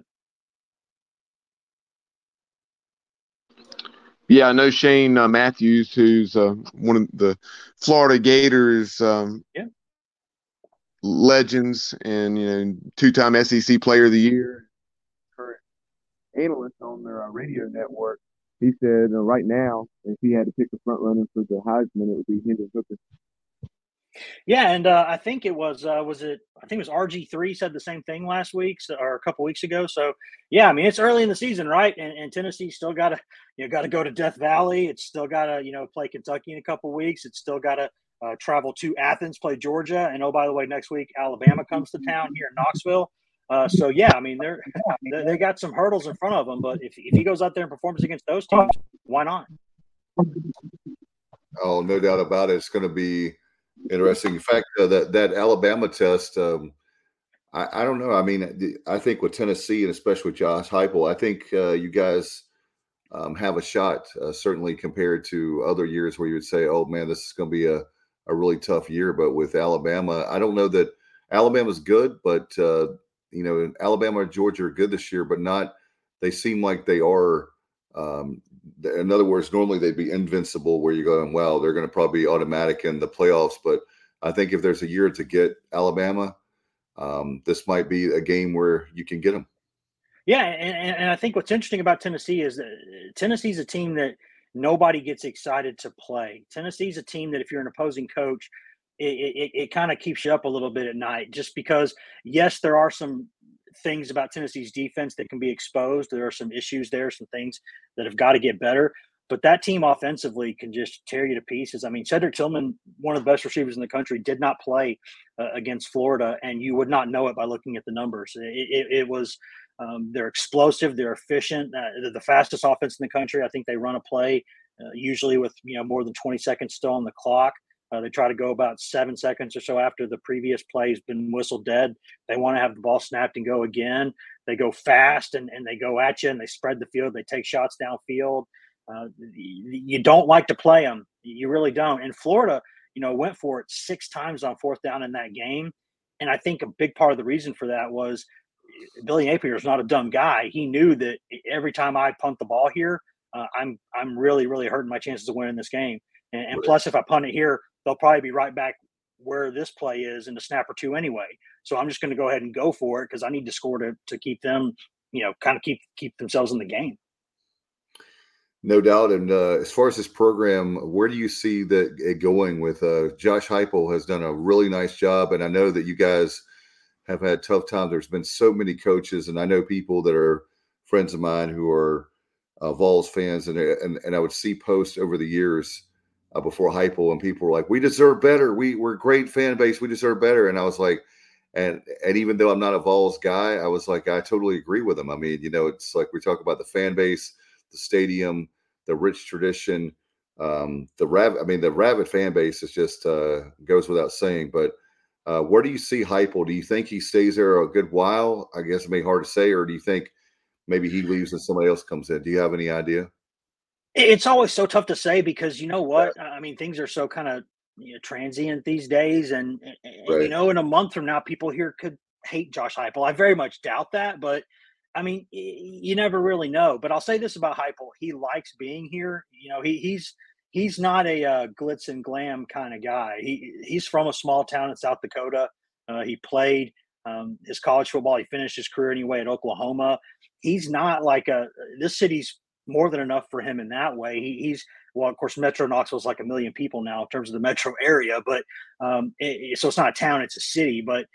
Yeah, I know Shane Matthews, who's one of the Florida Gators legends and 2-time SEC Player of the Year, current analyst on their radio network. He said right now, if he had to pick a front runner for the Heisman, it would be Hendon Hooker. Yeah, and I think it was RG3 said the same thing last week or a couple weeks ago. So yeah, I mean it's early in the season, right? And Tennessee still got to go to Death Valley. It's still got to play Kentucky in a couple weeks. It's still got to travel to Athens, play Georgia, and oh by the way, next week Alabama comes to town here in Knoxville. So yeah, I mean they got some hurdles in front of them, but if he goes out there and performs against those teams, why not? Oh, no doubt about it. It's going to be interesting. In fact, that Alabama test, I don't know. I mean, I think with Tennessee and especially with Josh Heupel, I think you guys have a shot, certainly compared to other years where you would say, oh, man, this is going to be a really tough year. But with Alabama, I don't know that Alabama's good, but, Alabama and Georgia are good this year, but not – they seem like they are in other words, normally they'd be invincible where you're going, well, they're going to probably be automatic in the playoffs. But I think if there's a year to get Alabama, this might be a game where you can get them. Yeah, and I think what's interesting about Tennessee is that Tennessee's a team that nobody gets excited to play. Tennessee's a team that if you're an opposing coach, it kind of keeps you up a little bit at night just because, yes, there are some things about Tennessee's defense that can be exposed. There are some issues there, some things that have got to get better. But that team offensively can just tear you to pieces. I mean, Cedric Tillman, one of the best receivers in the country, did not play against Florida, and you would not know it by looking at the numbers. It was they're explosive, they're efficient, they're the fastest offense in the country. I think they run a play usually with more than 20 seconds still on the clock. They try to go about 7 seconds or so after the previous play has been whistled dead. They want to have the ball snapped and go again. They go fast and they go at you and they spread the field. They take shots downfield. You don't like to play them. You really don't. And Florida, went for it 6 times on 4th down in that game. And I think a big part of the reason for that was Billy Napier is not a dumb guy. He knew that every time I punt the ball here, I'm really, really hurting my chances of winning this game. And plus, if I punt it here, they'll probably be right back where this play is in a snap or two anyway. So I'm just going to go ahead and go for it because I need to score to keep them, kind of keep themselves in the game. No doubt. And as far as this program, where do you see it going with Josh Heupel has done a really nice job. And I know that you guys have had tough times. There's been so many coaches, and I know people that are friends of mine who are Vols fans, and I would see posts over the years before Heupel, and people were like, "We deserve better. We're a great fan base. We deserve better." And I was like, and even though I'm not a Vols guy, I was like, I totally agree with him. I mean, it's like we talk about the fan base, the stadium, the rich tradition, the rabid fan base is just goes without saying. But where do you see Heupel? Do you think he stays there a good while? I guess it may be hard to say, or do you think maybe he leaves and somebody else comes in? Do you have any idea? It's always so tough to say because you know what? I mean, things are so kind of transient these days, and Right. in a month from now, people here could hate Josh Heupel. I very much doubt that, but I mean, you never really know. But I'll say this about Heupel: he likes being here. He's not a glitz and glam kind of guy. He's from a small town in South Dakota. He played his college football. He finished his career anyway at Oklahoma. He's not like this city's more than enough for him in that way. Well, of course, Metro Knoxville is like 1 million people now in terms of the metro area, but so it's not a town, it's a city. But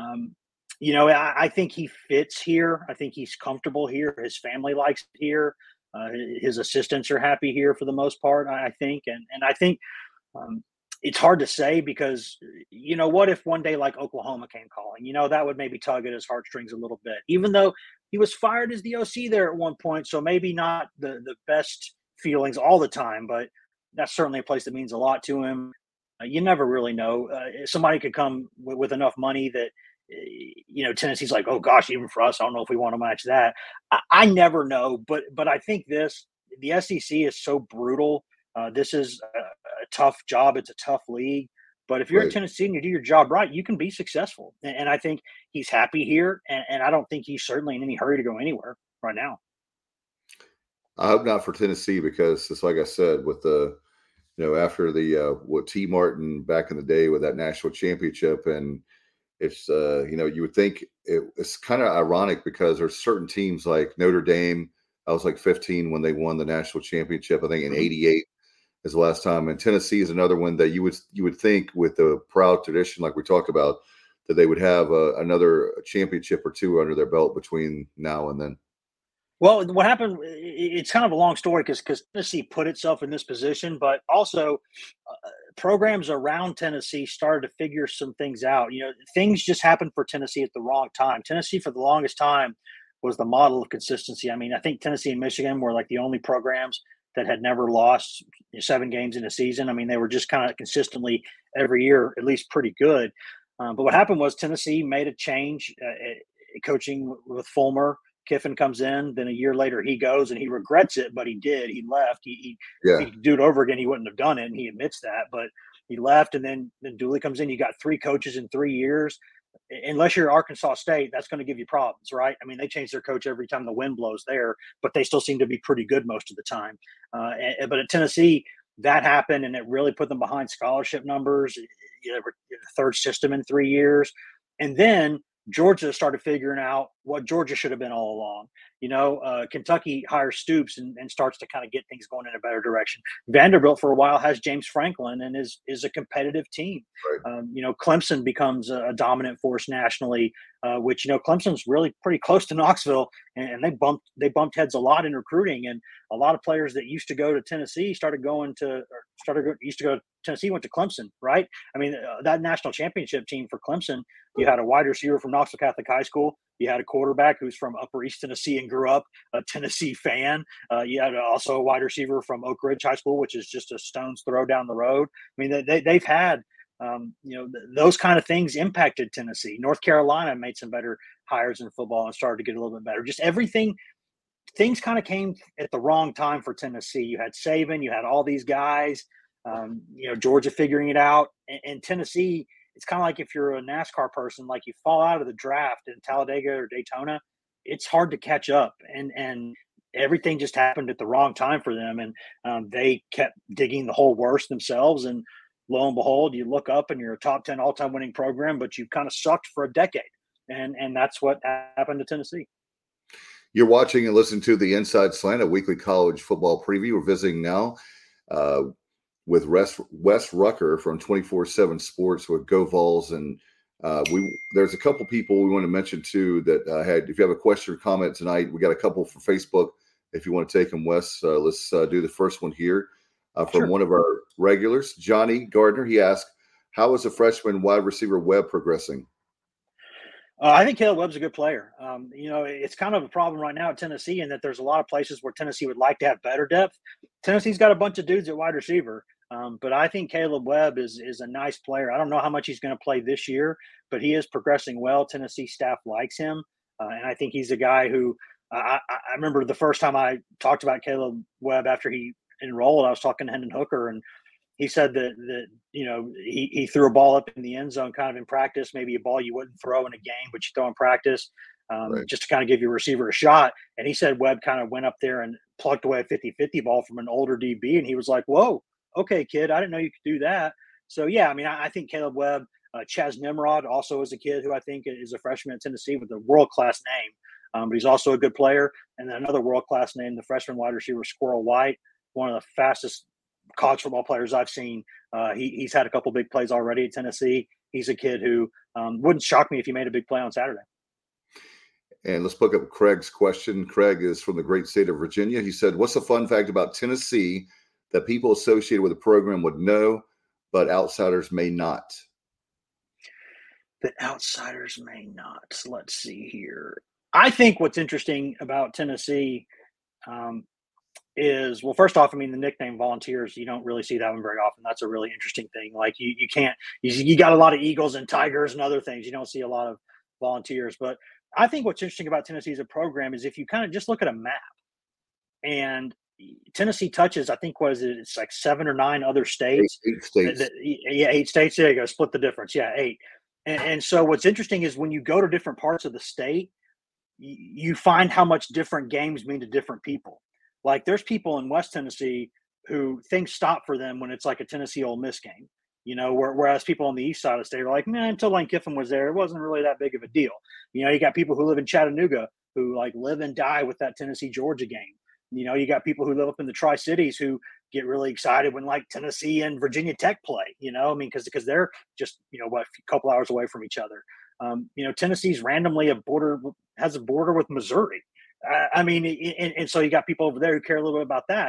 I think he fits here. I think he's comfortable here. His family likes it here. His assistants are happy here for the most part, I think. And I think it's hard to say because, what if one day like Oklahoma came calling? That would maybe tug at his heartstrings a little bit, even though he was fired as the OC there at one point. So maybe not the best feelings all the time, but that's certainly a place that means a lot to him. You never really know. Somebody could come with enough money that, Tennessee's like, oh gosh, even for us, I don't know if we want to match that. I never know, but I think the SEC is so brutal. This is a tough job. It's a tough league. But if you're Right. in Tennessee and you do your job right, you can be successful. And I think he's happy here. And I don't think he's certainly in any hurry to go anywhere right now. I hope not for Tennessee because it's like I said, with the, after the what T. Martin back in the day with that national championship, and it's you would think it's kind of ironic because there's certain teams like Notre Dame. I was like 15 when they won the national championship. I think in '88 is the last time. And Tennessee is another one that you would think with the proud tradition, like we talk about, that they would have another championship or two under their belt between now and then. Well, what happened, it's kind of a long story because Tennessee put itself in this position, but also programs around Tennessee started to figure some things out. Things just happened for Tennessee at the wrong time. Tennessee, for the longest time, was the model of consistency. I mean, I think Tennessee and Michigan were like the only programs that had never lost 7 games in a season. I mean, they were just kind of consistently every year, at least pretty good. But what happened was Tennessee made a change, coaching with Fulmer. Kiffin comes in, then a year later he goes and he regrets it, but he did. He left. If he could do it over again, he wouldn't have done it, and he admits that. But he left, and then Dooley comes in. You got 3 coaches in 3 years. Unless you're Arkansas State, that's going to give you problems, right? I mean, they change their coach every time the wind blows there, but they still seem to be pretty good most of the time. But at Tennessee, that happened, and it really put them behind scholarship numbers. They were in the third system in 3 years. And then Georgia started figuring out what Georgia should have been all along. Kentucky hires Stoops and starts to kind of get things going in a better direction. Vanderbilt for a while has James Franklin and is a competitive team. Right. Clemson becomes a dominant force nationally, which, Clemson's really pretty close to Knoxville, and they bumped heads a lot in recruiting. And a lot of players that used to go to Tennessee used to go to Tennessee, went to Clemson, right? I mean, that national championship team for Clemson, you had a wide receiver from Knoxville Catholic High School. You had a quarterback who's from Upper East Tennessee and grew up a Tennessee fan. You had also a wide receiver from Oak Ridge High School, which is just a stone's throw down the road. I mean, they've had, those kind of things impacted Tennessee. North Carolina made some better hires in football and started to get a little bit better. Just things kind of came at the wrong time for Tennessee. You had Saban, you had all these guys, Georgia figuring it out, and Tennessee. It's kind of like if you're a NASCAR person, like you fall out of the draft in Talladega or Daytona, it's hard to catch up. And everything just happened at the wrong time for them. And they kept digging the hole worse themselves. And lo and behold, you look up and you're a top 10 all-time winning program, but you've kind of sucked for a decade. And that's what happened to Tennessee. You're watching and listening to the Inside Slant, a weekly college football preview. We're visiting now with Wes Rucker from 24/7 Sports with Go Vols. And there's a couple people we want to mention too that if you have a question or comment tonight, we got a couple from Facebook. If you want to take them, Wes, let's do the first one here from Sure. One of our regulars, Johnny Gardner. He asked, how is the freshman wide receiver Webb progressing? I think Caleb Webb's a good player. It's kind of a problem right now at Tennessee in that there's a lot of places where Tennessee would like to have better depth. Tennessee's got a bunch of dudes at wide receiver. But I think Caleb Webb is a nice player. I don't know how much he's going to play this year, but he is progressing well. Tennessee staff likes him. And I think he's a guy who I remember the first time I talked about Caleb Webb after he enrolled, I was talking to Hendon Hooker, and he said that he threw a ball up in the end zone kind of in practice, maybe a ball you wouldn't throw in a game, but you throw in practice Right. just to kind of give your receiver a shot. And he said Webb kind of went up there and plucked away a 50-50 ball from an older DB. And he was like, whoa, okay, kid, I didn't know you could do that. So, yeah, I mean, I think Caleb Webb, Chaz Nimrod also is a kid who I think is a freshman at Tennessee with a world-class name, but he's also a good player. And then another world-class name, the freshman wide receiver, Squirrel White, one of the fastest college football players I've seen. He's had a couple big plays already at Tennessee. He's a kid who wouldn't shock me if he made a big play on Saturday. And let's pick up Craig's question. Craig is from the great state of Virginia. He said, what's a fun fact about Tennessee that people associated with the program would know, but outsiders may not? That outsiders may not. Let's see here. I think what's interesting about Tennessee is, well, first off, I mean, the nickname Volunteers, you don't really see that one very often. That's a really interesting thing. Like you can't, you got a lot of Eagles and Tigers and other things. You don't see a lot of Volunteers. But I think what's interesting about Tennessee as a program is if you kind of just look at a map, and Tennessee touches, I think, it's like 7 or 9 other states. 8 states. 8 states. There you go. Split the difference. Yeah, 8. And so what's interesting is when you go to different parts of the state, you find how much different games mean to different people. Like there's people in West Tennessee who things stop for them when it's like a Tennessee Ole Miss game, whereas people on the east side of the state are like, man, until Lane Kiffin was there, it wasn't really that big of a deal. You got people who live in Chattanooga who like live and die with that Tennessee Georgia game. You got people who live up in the Tri-Cities who get really excited when like Tennessee and Virginia Tech play, because they're just, a couple hours away from each other. Tennessee's randomly has a border with Missouri. And so you got people over there who care a little bit about that.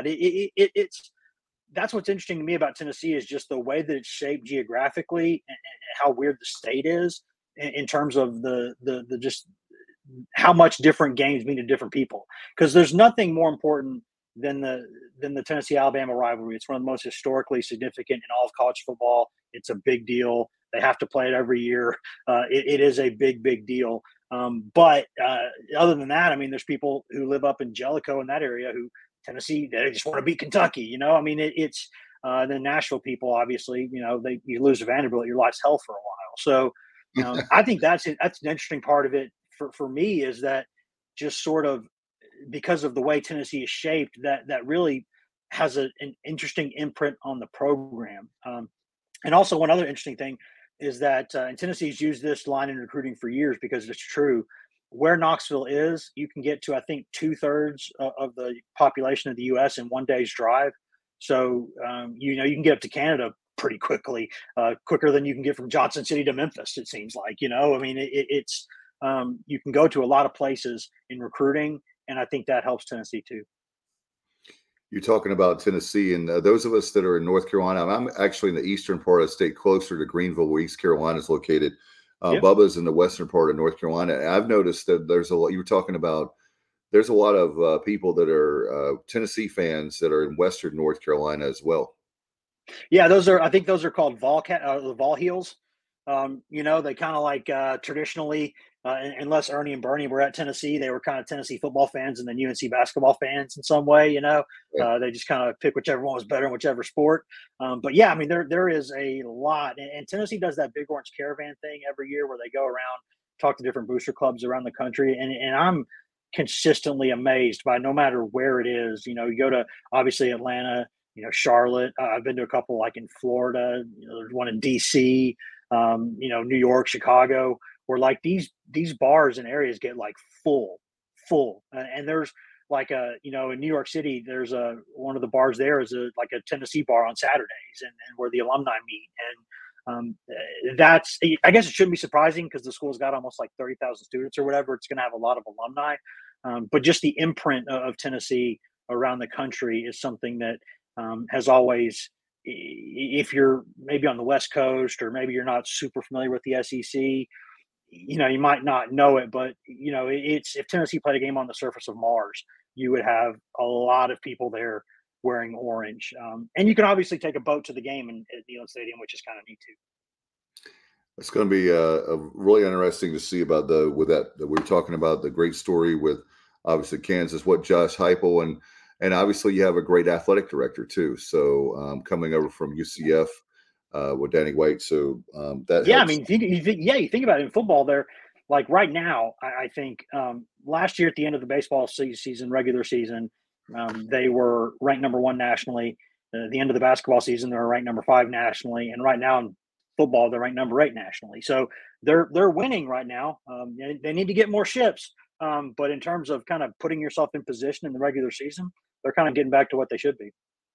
That's what's interesting to me about Tennessee is just the way that it's shaped geographically and how weird the state is in terms of the just how much different games mean to different people. Because there's nothing more important than the Tennessee Alabama rivalry. It's one of the most historically significant in all of college football. It's a big deal. They have to play it every year. It is a big deal. But other than that, I mean, there's people who live up in Jellicoe in that area who Tennessee, they just want to beat Kentucky. You know, I mean, it's the Nashville people, obviously, you know, you lose to Vanderbilt, your life's hell for a while. So I think that's an interesting part of it for me, is that just sort of because of the way Tennessee is shaped, that really has an interesting imprint on the program. And also one other interesting thing is that and Tennessee's used this line in recruiting for years because it's true. Where Knoxville is, you can get to, I think, 2/3 of the population of the U.S. in one day's drive. So, you know, you can get up to Canada pretty quickly, quicker than you can get from Johnson City to Memphis, it seems like. You know, I mean, it's you can go to a lot of places in recruiting, and I think that helps Tennessee too. You're talking about Tennessee, and those of us that are in North Carolina, I'm actually in the eastern part of the state, closer to Greenville, where East Carolina is located. Yep. Bubba's in the western part of North Carolina. I've noticed that there's a lot. You were talking about. There's a lot of people that are Tennessee fans that are in western North Carolina as well. Yeah, I think those are called the Vol Heels. You know, they kind of like traditionally, unless Ernie and Bernie were at Tennessee, they were kind of Tennessee football fans and then UNC basketball fans in some way. You know, they just kind of pick whichever one was better in whichever sport. But yeah, I mean, there is a lot, and Tennessee does that Big Orange Caravan thing every year where they go around, talk to different booster clubs around the country, and I'm consistently amazed by, no matter where it is. You know, you go to obviously Atlanta, you know, Charlotte. I've been to a couple like in Florida. You know, there's one in DC. You know, New York, Chicago, where like these bars and areas get like full, and there's like you know, in New York City, there's one of the bars there is like a Tennessee bar on Saturdays, and where the alumni meet, and that's, I guess it shouldn't be surprising because the school's got almost like 30,000 students or whatever. It's going to have a lot of alumni, but just the imprint of Tennessee around the country is something that has always, if you're maybe on the West Coast or maybe you're not super familiar with the SEC, you know, you might not know it, but you know, it's, if Tennessee played a game on the surface of Mars, you would have a lot of people there wearing orange. And you can obviously take a boat to the game at Neyland Stadium, which is kind of neat too. It's going to be really interesting to see about that we were talking about, the great story with obviously Kansas, what Josh Heupel, and obviously you have a great athletic director too. So coming over from UCF with Danny White. So that yeah, helps. I mean, you think about it in football. They're like right now. I think last year at the end of the baseball season, regular season, they were ranked number 1 nationally. At the end of the basketball season, they were ranked number 5 nationally, and right now in football, they're ranked number 8 nationally. So they're winning right now. They need to get more ships, but in terms of kind of putting yourself in position in the regular season, they're kind of getting back to what they should be.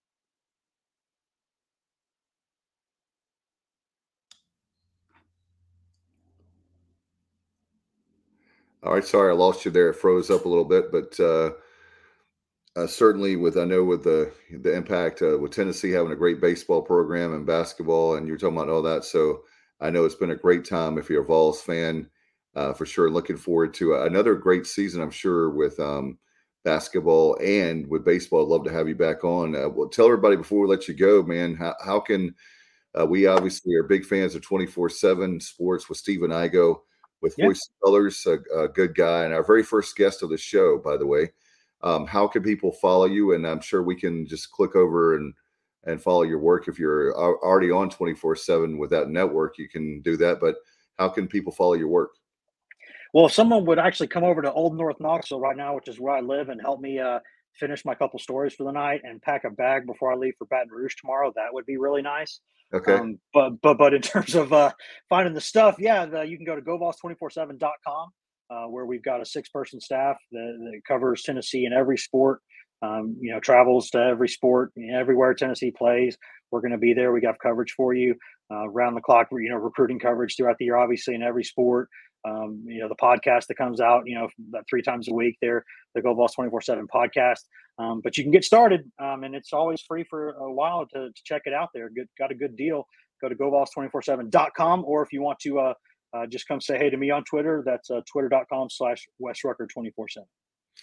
All right, sorry I lost you there. It froze up a little bit, but certainly with the impact with Tennessee having a great baseball program and basketball, and you're talking about all that. So I know it's been a great time if you're a Vols fan, for sure. Looking forward to another great season, I'm sure, with basketball and with baseball. I'd love to have you back on. Well, tell everybody before we let you go, man, how can we obviously are big fans of 24/7 Sports with Stephen Igo with Voice Colors, a good guy, and our very first guest of the show, by the way. How can people follow you? And I'm sure we can just click over and follow your work. If you're already on 24/7 with that network, you can do that. But how can people follow your work? Well, if someone would actually come over to Old North Knoxville right now, which is where I live, and help me finish my couple stories for the night and pack a bag before I leave for Baton Rouge tomorrow, that would be really nice. Okay. But in terms of finding the stuff, you can go to GoVols247.com, where we've got a 6-person staff that covers Tennessee in every sport. You know, travels to every sport, everywhere Tennessee plays. We're going to be there. We got coverage for you around the clock. You know, recruiting coverage throughout the year, obviously in every sport. You know, the podcast that comes out, you know, about 3 times a week there, the GoVols 24/7 podcast. But you can get started, and it's always free for a while to check it out there. Got a good deal. Go to GoVols247.com, or if you want to just come say hey to me on Twitter, that's twitter.com/WesRucker247.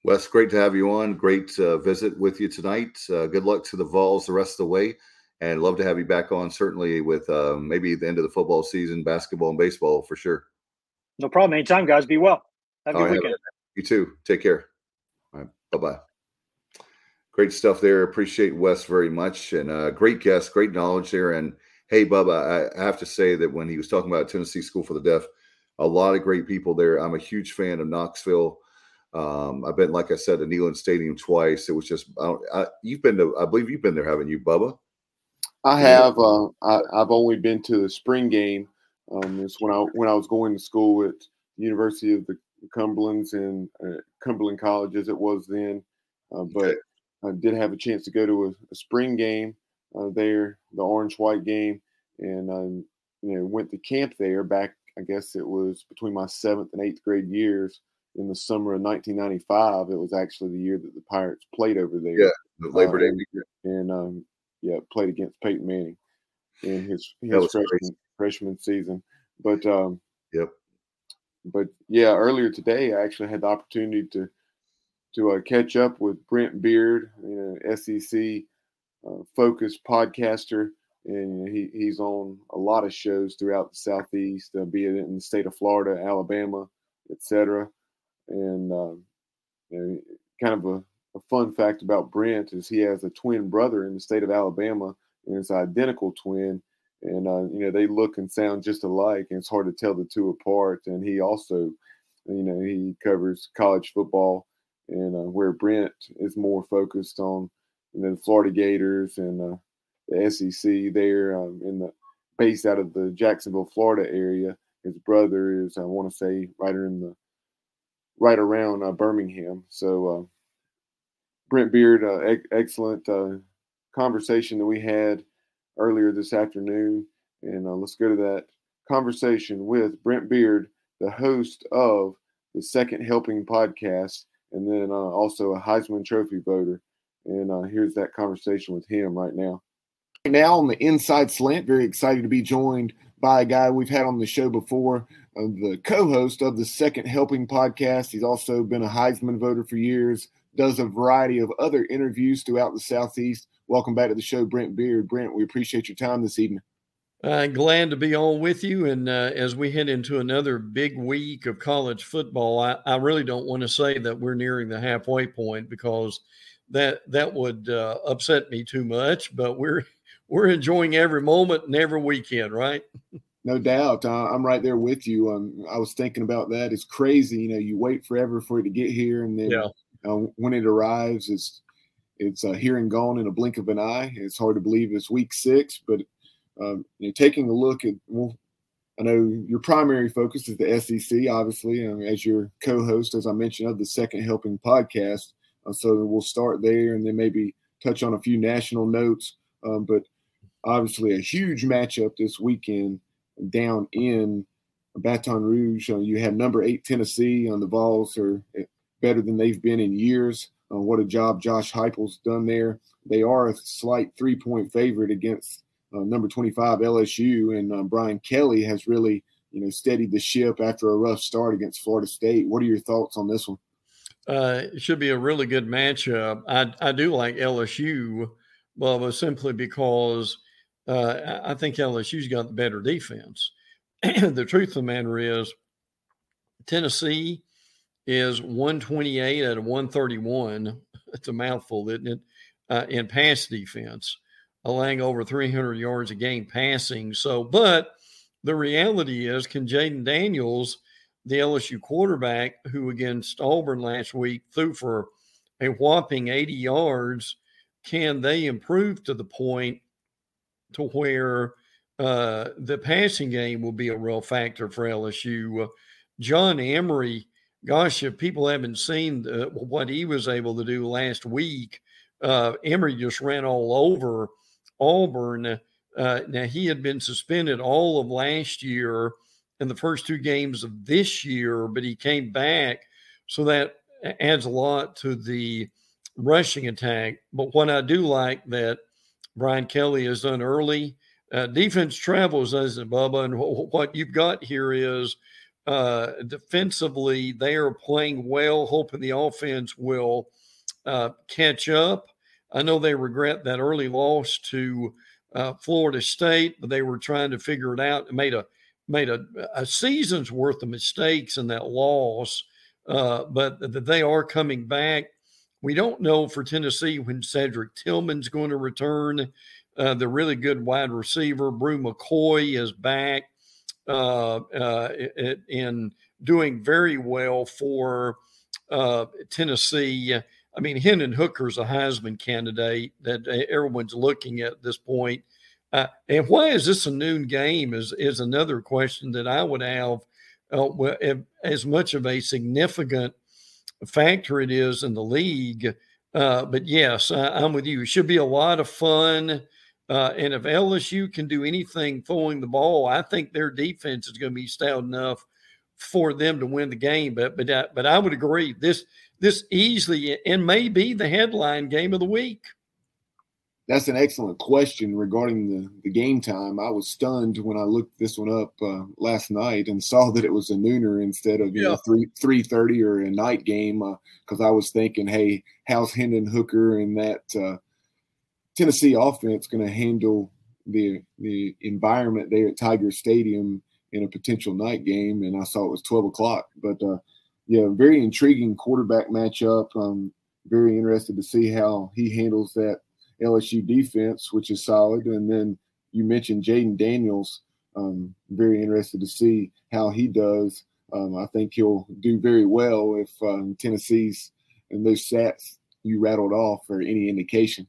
Wes, great to have you on. Great visit with you tonight. Good luck to the Vols the rest of the way. And love to have you back on, certainly with maybe the end of the football season, basketball and baseball for sure. No problem. Anytime, guys. Be well. Have a good weekend. You too. Take care. All right. Bye-bye. Great stuff there. Appreciate Wes very much. And great guest, great knowledge there. And hey, Bubba, I have to say that when he was talking about Tennessee School for the Deaf, a lot of great people there. I'm a huge fan of Knoxville. I've been, like I said, to Neyland Stadium twice. It was just, I believe you've been there, haven't you, Bubba? I have. I've only been to the spring game. It's when I was going to school at University of the Cumberlands and Cumberland College as it was then. But I did have a chance to go to a spring game there, the orange-white game, and went to camp there back. I guess it was between my 7th and 8th grade years. In the summer of 1995, it was actually the year that the Pirates played over there. Yeah, the Labor Day weekend. And played against Peyton Manning in his freshman season. But earlier today, I actually had the opportunity to catch up with Brent Beard, SEC focused podcaster, and he's on a lot of shows throughout the Southeast, be it in the state of Florida, Alabama, etc. And kind of a fun fact about Brent is he has a twin brother in the state of Alabama, and it's an identical twin. And they look and sound just alike, and it's hard to tell the two apart. And he also, he covers college football, and where Brent is more focused on the Florida Gators and the SEC there, based out of the Jacksonville, Florida area. His brother is, I want to say, right around Birmingham. So Brent Beard, excellent conversation that we had earlier this afternoon. And let's go to that conversation with Brent Beard, the host of the Second Helping podcast, and then also a Heisman Trophy voter. And here's that conversation with him right now. Now on the Inside Slant, very excited to be joined by a guy we've had on the show before, the co-host of the Second Helping podcast. He's also been a Heisman voter for years, does a variety of other interviews throughout the Southeast. Welcome back to the show, Brent Beard. Brent, we appreciate your time this evening. Glad to be on with you. And as we head into another big week of college football, I really don't want to say that we're nearing the halfway point, because that would upset me too much. But we're enjoying every moment and every weekend, right? No doubt. I'm right there with you. I was thinking about that. It's crazy. You wait forever for it to get here, and then when it arrives, it's here and gone in a blink of an eye. It's hard to believe it's week 6, but taking a look at, I know your primary focus is the SEC, obviously, as your co-host, as I mentioned, of the Second Helping podcast. So we'll start there and then maybe touch on a few national notes. But obviously a huge matchup this weekend down in Baton Rouge. You have number 8 Tennessee. The Vols are better than they've been in years. What a job Josh Heupel's done there. They are a slight 3-point favorite against number 25 LSU, and Brian Kelly has really steadied the ship after a rough start against Florida State. What are your thoughts on this one? It should be a really good matchup. I do like LSU, Bubba, simply because I think LSU's got the better defense. The truth of the matter is Tennessee is 128 out of 131. It's a mouthful, isn't it? In pass defense, allowing over 300 yards a game passing. So, but the reality is, can Jaden Daniels, the LSU quarterback, who against Auburn last week threw for a whopping 80 yards, can they improve to the point to where the passing game will be a real factor for LSU? John Emery, gosh, if people haven't seen what he was able to do last week, Emery just ran all over Auburn. Now, he had been suspended all of last year in the first 2 games of this year, but he came back. So that adds a lot to the rushing attack. But what I do like that Brian Kelly has done early, defense travels, doesn't it, Bubba? And what you've got here is Defensively, they are playing well, hoping the offense will catch up. I know they regret that early loss to Florida State, but they were trying to figure it out and made a season's worth of mistakes in that loss. But they are coming back. We don't know for Tennessee when Cedric Tillman's going to return. The really good wide receiver, Brew McCoy, is back and doing very well for Tennessee. I mean, Hendon Hooker's a Heisman candidate that everyone's looking at this point. And why is this a noon game is another question that I would have. As much of a significant factor it is in the league. But yes, I'm with you. It should be a lot of fun. And if LSU can do anything throwing the ball, I think their defense is going to be stout enough for them to win the game. But I would agree. This easily and may be the headline game of the week. That's an excellent question regarding the game time. I was stunned when I looked this one up last night and saw that it was a nooner instead of 3:30 or a night game, because I was thinking, hey, how's Hendon Hooker and that Tennessee offense going to handle the environment there at Tiger Stadium in a potential night game? And I saw it was 12 o'clock. But, very intriguing quarterback matchup. I'm very interested to see how he handles that LSU defense, which is solid. And then you mentioned Jaden Daniels. Very interested to see how he does. I think he'll do very well if Tennessee's and those stats you rattled off are any indication.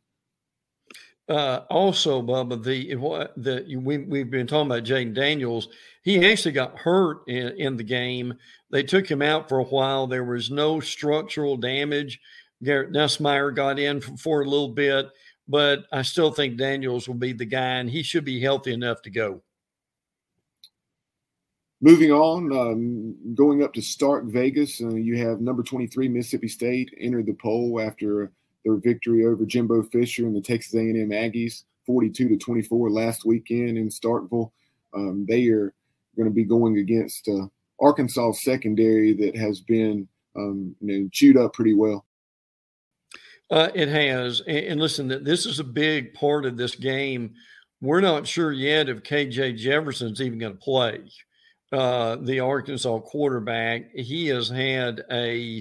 Also, Bubba, we've been talking about Jaden Daniels. He actually got hurt in the game. They took him out for a while. There was no structural damage. Garrett Nussmeier got in for a little bit. But I still think Daniels will be the guy, and he should be healthy enough to go. Moving on, going up to Stark Vegas, you have number 23 Mississippi State entered the poll after their victory over Jimbo Fisher and the Texas A&M Aggies, 42-24 last weekend in Starkville. They are going to be going against Arkansas secondary that has been chewed up pretty well. It has. And listen, this is a big part of this game. We're not sure yet if KJ Jefferson's even going to play. The Arkansas quarterback, he has had an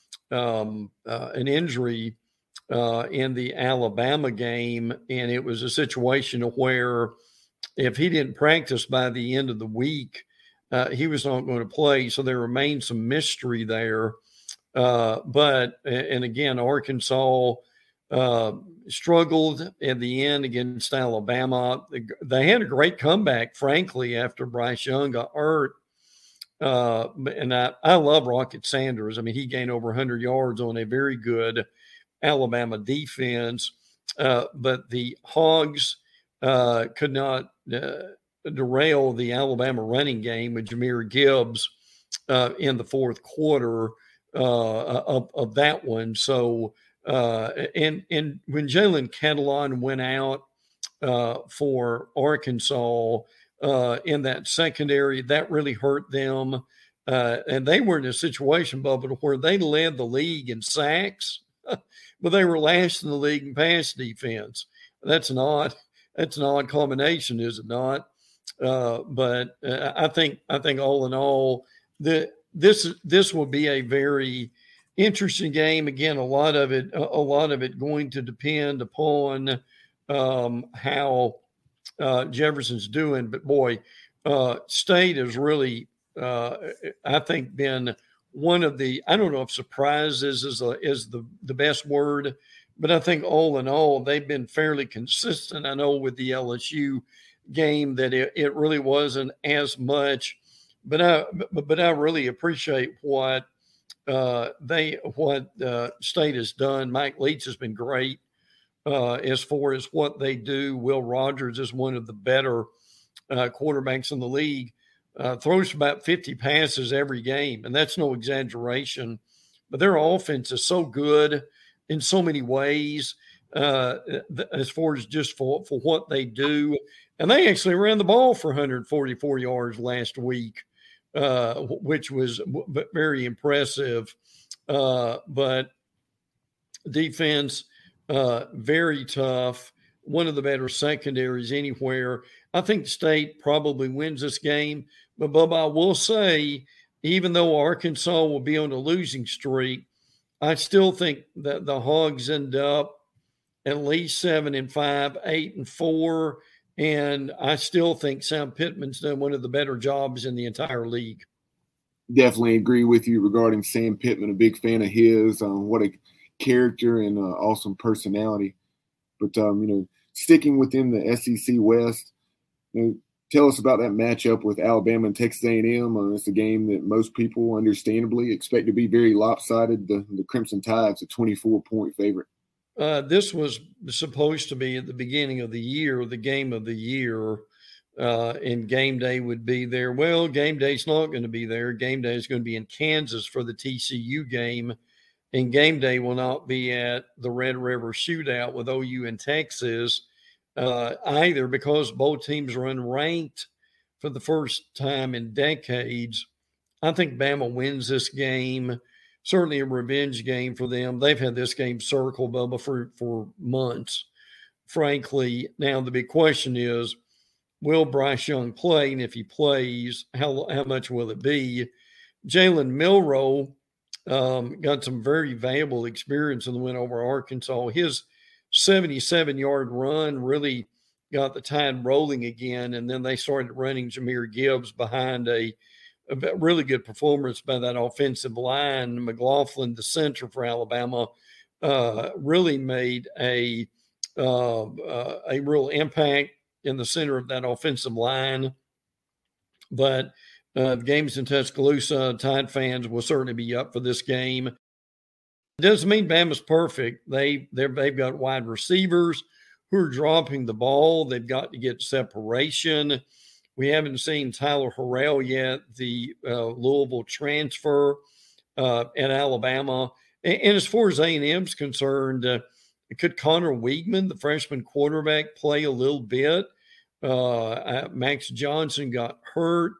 injury in the Alabama game, and it was a situation where if he didn't practice by the end of the week, he was not going to play. So there remains some mystery there. But again, Arkansas struggled at the end against Alabama. They had a great comeback, frankly, after Bryce Young got hurt. And I love Rocket Sanders. I mean, he gained over 100 yards on a very good Alabama defense. But the Hogs could not derail the Alabama running game with Jahmyr Gibbs in the fourth quarter. Of that one. So, and when Jalen Catalon went out for Arkansas in that secondary, that really hurt them. And they were in a situation, Bubba, where they led the league in sacks, but they were last in the league in pass defense. That's an odd combination, is it not? But I think all in all, This will be a very interesting game. Again, a lot of it going to depend upon how Jefferson's doing. But boy, State has really, I think, been one of the. I don't know if surprises is the best word, but I think all in all they've been fairly consistent. I know with the LSU game that it really wasn't as much. But I really appreciate what State has done. Mike Leach has been great as far as what they do. Will Rogers is one of the better quarterbacks in the league. Throws about 50 passes every game, and that's no exaggeration. But their offense is so good in so many ways as far as just for what they do. And they actually ran the ball for 144 yards last week. which was very impressive. But defense, very tough. One of the better secondaries anywhere. I think State probably wins this game. But, Bubba, I will say, even though Arkansas will be on a losing streak, I still think that the Hogs end up at least 7-5, 8-4. And I still think Sam Pittman's done one of the better jobs in the entire league. Definitely agree with you regarding Sam Pittman. A big fan of his. What a character and awesome personality. But, sticking within the SEC West, tell us about that matchup with Alabama and Texas A&M. It's a game that most people understandably expect to be very lopsided. The Crimson Tide's a 24-point favorite. This was supposed to be at the beginning of the year, the game of the year, and game day would be there. Well, game day's not going to be there. Game day is going to be in Kansas for the TCU game, and game day will not be at the Red River Shootout with OU and Texas either, because both teams are unranked for the first time in decades. I think Bama wins this game. Certainly a revenge game for them. They've had this game circled, Bubba, for months, frankly. Now, the big question is, will Bryce Young play? And if he plays, how much will it be? Jalen Milroe got some very valuable experience in the win over Arkansas. His 77-yard run really got the Tide rolling again, and then they started running Jahmyr Gibbs behind a really good performance by that offensive line. McLaughlin, the center for Alabama, really made a real impact in the center of that offensive line. But the game's in Tuscaloosa. Tide fans will certainly be up for this game. It doesn't mean Bama's perfect. They've got wide receivers who are dropping the ball. They've got to get separation. We haven't seen Tyler Harrell yet, the Louisville transfer at Alabama. And as far as A&M's concerned, could Connor Weigman, the freshman quarterback, play a little bit? Max Johnson got hurt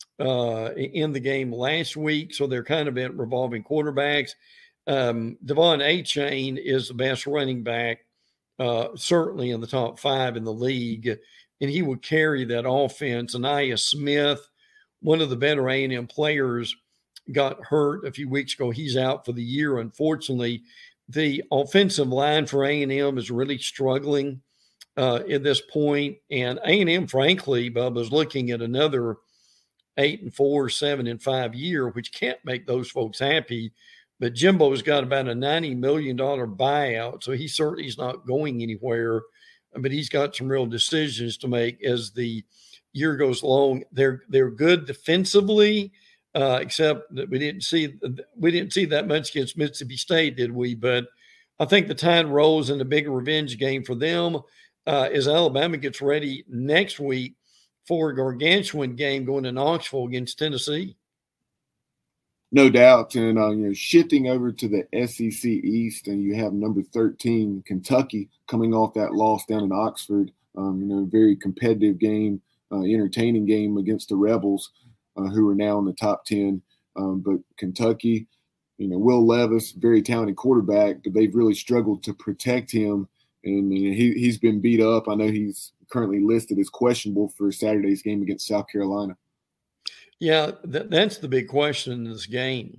in the game last week, so they're kind of at revolving quarterbacks. Devon Achane is the best running back, certainly in the top 5 in the league, and he would carry that offense. Anaya Smith, one of the better A&M players, got hurt a few weeks ago. He's out for the year, unfortunately. The offensive line for A&M is really struggling at this point, and A&M, frankly, Bubba, is looking at another 8-4, 7-5 year, which can't make those folks happy. But Jimbo's got about a $90 million buyout, so he certainly is not going anywhere. But he's got some real decisions to make as the year goes along. They're good defensively, except that we didn't see that much against Mississippi State, did we? But I think the Tide rolls in a big revenge game for them as Alabama gets ready next week for a gargantuan game going to Knoxville against Tennessee. No doubt. And, shifting over to the SEC East, and you have number 13, Kentucky, coming off that loss down in Oxford. Very competitive game, entertaining game against the Rebels, who are now in the top 10. But Kentucky, Will Levis, very talented quarterback, but they've really struggled to protect him. And he's been beat up. I know he's currently listed as questionable for Saturday's game against South Carolina. Yeah, that's the big question in this game,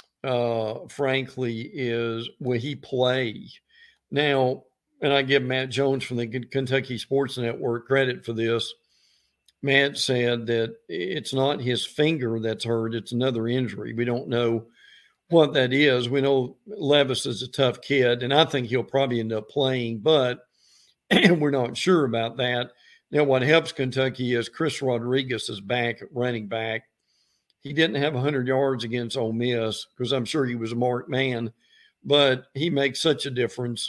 frankly, is will he play? Now, and I give Matt Jones from the Kentucky Sports Network credit for this. Matt said that it's not his finger that's hurt, it's another injury. We don't know what that is. We know Levis is a tough kid, and I think he'll probably end up playing, but we're not sure about that. Now, what helps Kentucky is Chris Rodriguez is back at running back. He didn't have 100 yards against Ole Miss because I'm sure he was a marked man, but he makes such a difference.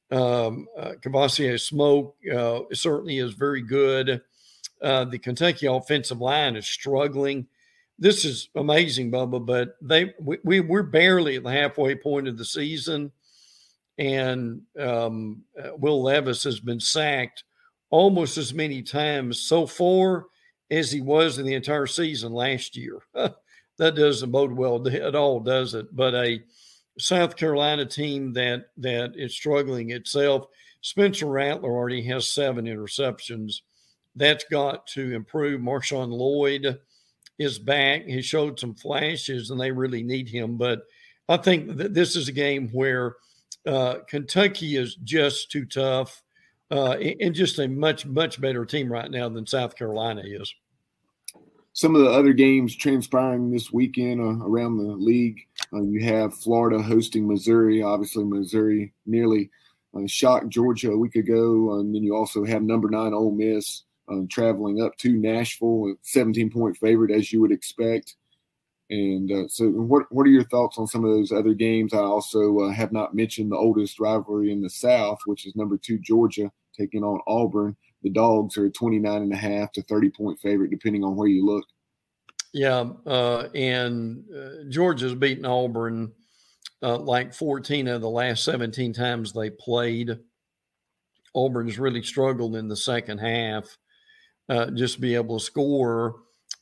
Kavosiey Smoke certainly is very good. The Kentucky offensive line is struggling. This is amazing, Bubba, but we're barely at the halfway point of the season, and Will Levis has been sacked almost as many times so far as he was in the entire season last year. That doesn't bode well at all, does it? But a South Carolina team that is struggling itself. Spencer Rattler already has 7 interceptions. That's got to improve. Marshawn Lloyd is back. He showed some flashes, and they really need him. But I think that this is a game where Kentucky is just too tough and just a much, much better team right now than South Carolina is. Some of the other games transpiring this weekend around the league, you have Florida hosting Missouri. Obviously, Missouri nearly shocked Georgia a week ago. And then you also have number 9 Ole Miss traveling up to Nashville, a 17-point favorite, as you would expect. And so what are your thoughts on some of those other games? I also have not mentioned the oldest rivalry in the South, which is number 2 Georgia taking on Auburn. The Dogs are a 29.5 to 30-point favorite, depending on where you look. Yeah, and Georgia's beaten Auburn like 14 of the last 17 times they played. Auburn's really struggled in the second half just to be able to score.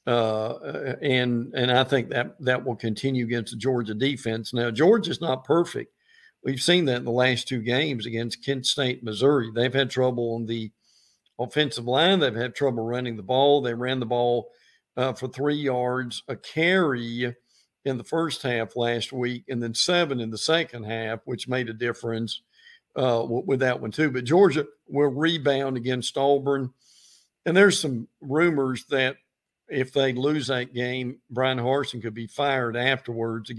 And I think that will continue against the Georgia defense. Now, Georgia's not perfect. We've seen that in the last 2 games against Kent State, Missouri. They've had trouble on the offensive line. They've had trouble running the ball. They ran the ball for 3 yards a carry in the first half last week, and then 7 in the second half, which made a difference with that one too. But Georgia will rebound against Auburn. And there's some rumors that if they lose that game, Brian Harsin could be fired afterwards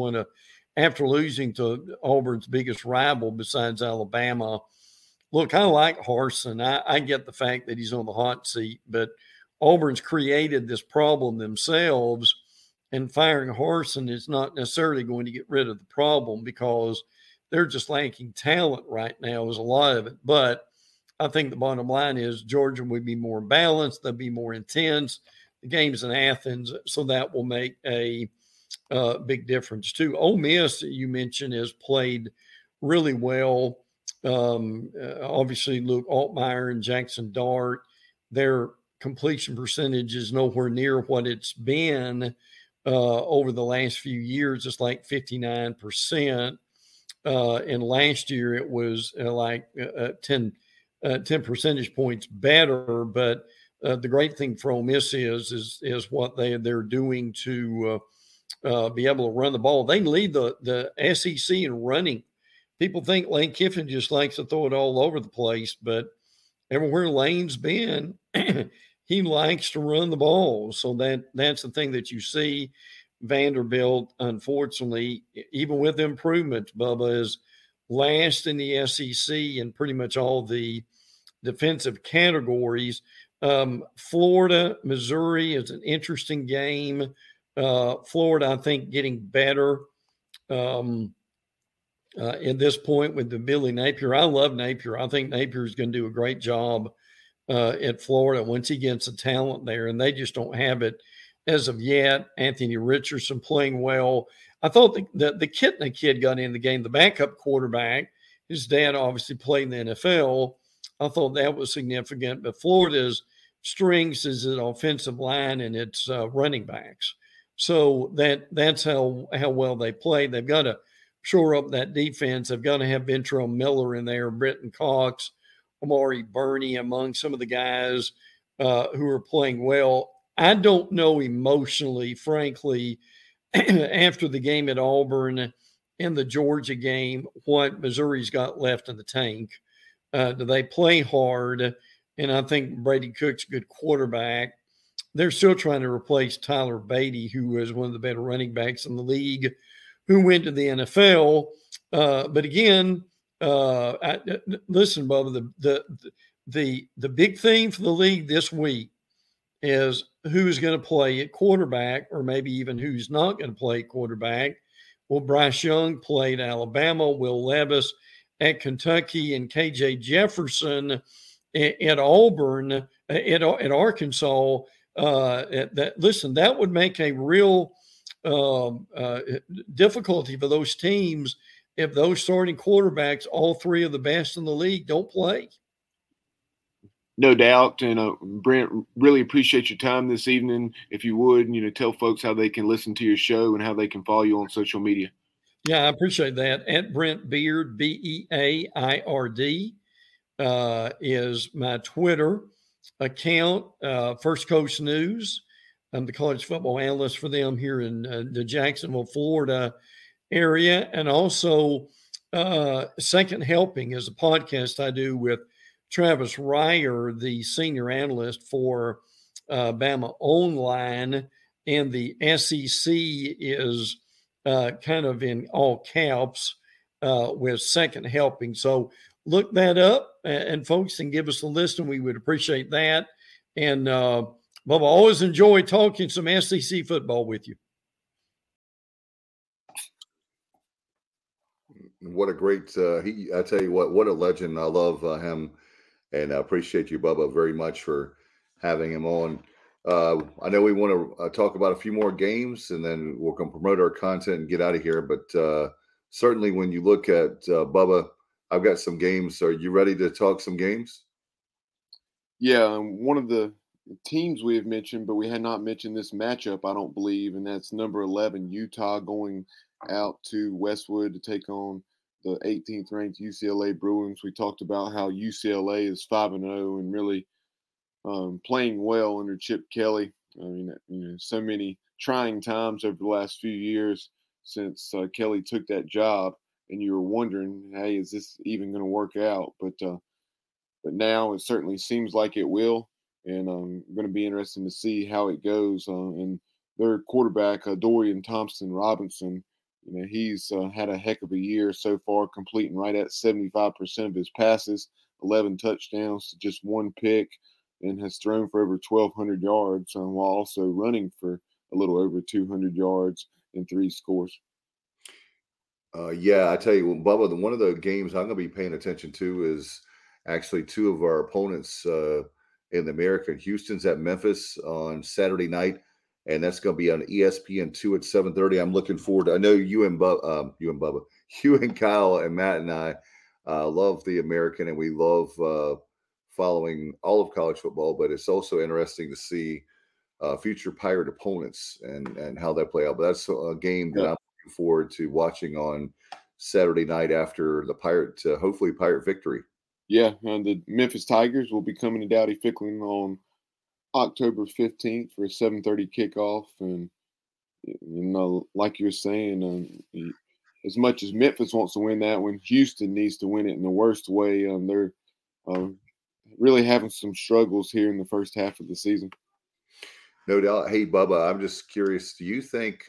after losing to Auburn's biggest rival besides Alabama. Look, I like Harsin. I get the fact that he's on the hot seat, but Auburn's created this problem themselves, and firing Harsin is not necessarily going to get rid of the problem because they're just lacking talent right now is a lot of it. But I think the bottom line is Georgia would be more balanced. They'll be more intense. The game's in Athens, so that will make a big difference too. Ole Miss, you mentioned, has played really well. Obviously, Luke Altmaier and Jackson Dart, their completion percentage is nowhere near what it's been over the last few years. It's like 59%. And last year it was like 10 percentage points better. But the great thing for Ole Miss is what they're doing to be able to run the ball. They lead the SEC in running. People think Lane Kiffin just likes to throw it all over the place, but everywhere Lane's been, he likes to run the ball. So that's the thing that you see. Vanderbilt, unfortunately, even with improvements, Bubba, is last in the SEC in pretty much all the defensive categories. Florida, Missouri is an interesting game. Florida, I think, getting better at this point with the Billy Napier. I love Napier. I think Napier is going to do a great job at Florida once he gets the talent there, and they just don't have it as of yet. Anthony Richardson playing well. I thought the Kitna kid got in the game, the backup quarterback. His dad obviously played in the NFL. I thought that was significant. But Florida's strengths is its offensive line and its running backs. So that's how well they play. They've got to shore up that defense. They've got to have Ventrell Miller in there, Brenton Cox, Amari Burney, among some of the guys who are playing well. I don't know emotionally, frankly, after the game at Auburn and the Georgia game, what Missouri's got left in the tank. Do they play hard? And I think Brady Cook's a good quarterback. They're still trying to replace Tyler Beatty, who is one of the better running backs in the league, who went to the NFL. But again, listen, Bubba, the big theme for the league this week is who's going to play at quarterback, or maybe even who's not going to play at quarterback. Well, Bryce Young played Alabama, Will Levis at Kentucky, and KJ Jefferson at Auburn, at Arkansas. That would make a real difficulty for those teams if those starting quarterbacks, all three of the best in the league, don't play. No doubt. And Brent, really appreciate your time this evening. If you would, tell folks how they can listen to your show and how they can follow you on social media. Yeah, I appreciate that. At Brent Beard, Beaird, is my Twitter account. First Coast News. I'm the college football analyst for them here in the Jacksonville, Florida area. And also Second Helping is a podcast I do with Travis Ryer, the senior analyst for Bama Online. And the SEC is kind of in all caps with Second Helping. So look that up, and folks can give us a listen. We would appreciate that. And Bubba, always enjoy talking some SEC football with you. What a great I tell you what a legend. I love him, and I appreciate you, Bubba, very much for having him on. I know we want to talk about a few more games, and then we'll come promote our content and get out of here. But certainly when you look at Bubba, I've got some games. Are you ready to talk some games? Yeah, one of the teams we have mentioned, but we had not mentioned this matchup, I don't believe, and that's number 11, Utah, going out to Westwood to take on the 18th ranked UCLA Bruins. We talked about how UCLA is 5-0 and really playing well under Chip Kelly. I mean, so many trying times over the last few years since Kelly took that job, and you were wondering, hey, is this even going to work out? But now it certainly seems like it will, and going to be interesting to see how it goes. And their quarterback, Dorian Thompson-Robinson, he's had a heck of a year so far, completing right at 75% of his passes, 11 touchdowns to just one pick, and has thrown for over 1,200 yards while also running for a little over 200 yards and 3 scores. Yeah, I tell you, Bubba, one of the games I'm going to be paying attention to is actually two of our opponents in the American. Houston's at Memphis on Saturday night, and that's going to be on ESPN2 at 7:30. I'm looking forward to. I know you and Bubba, you and Kyle and Matt and I love the American, and we love following all of college football. But it's also interesting to see future Pirate opponents and how they play out. But that's a game that I'm looking forward to watching on Saturday night after the hopefully Pirate victory. Yeah, and the Memphis Tigers will be coming to Dowdy-Ficklen on October 15th for a 7:30 kickoff. And, like you're saying, as much as Memphis wants to win that one, Houston needs to win it in the worst way. They're really having some struggles here in the first half of the season. No doubt. Hey, Bubba, I'm just curious. Do you think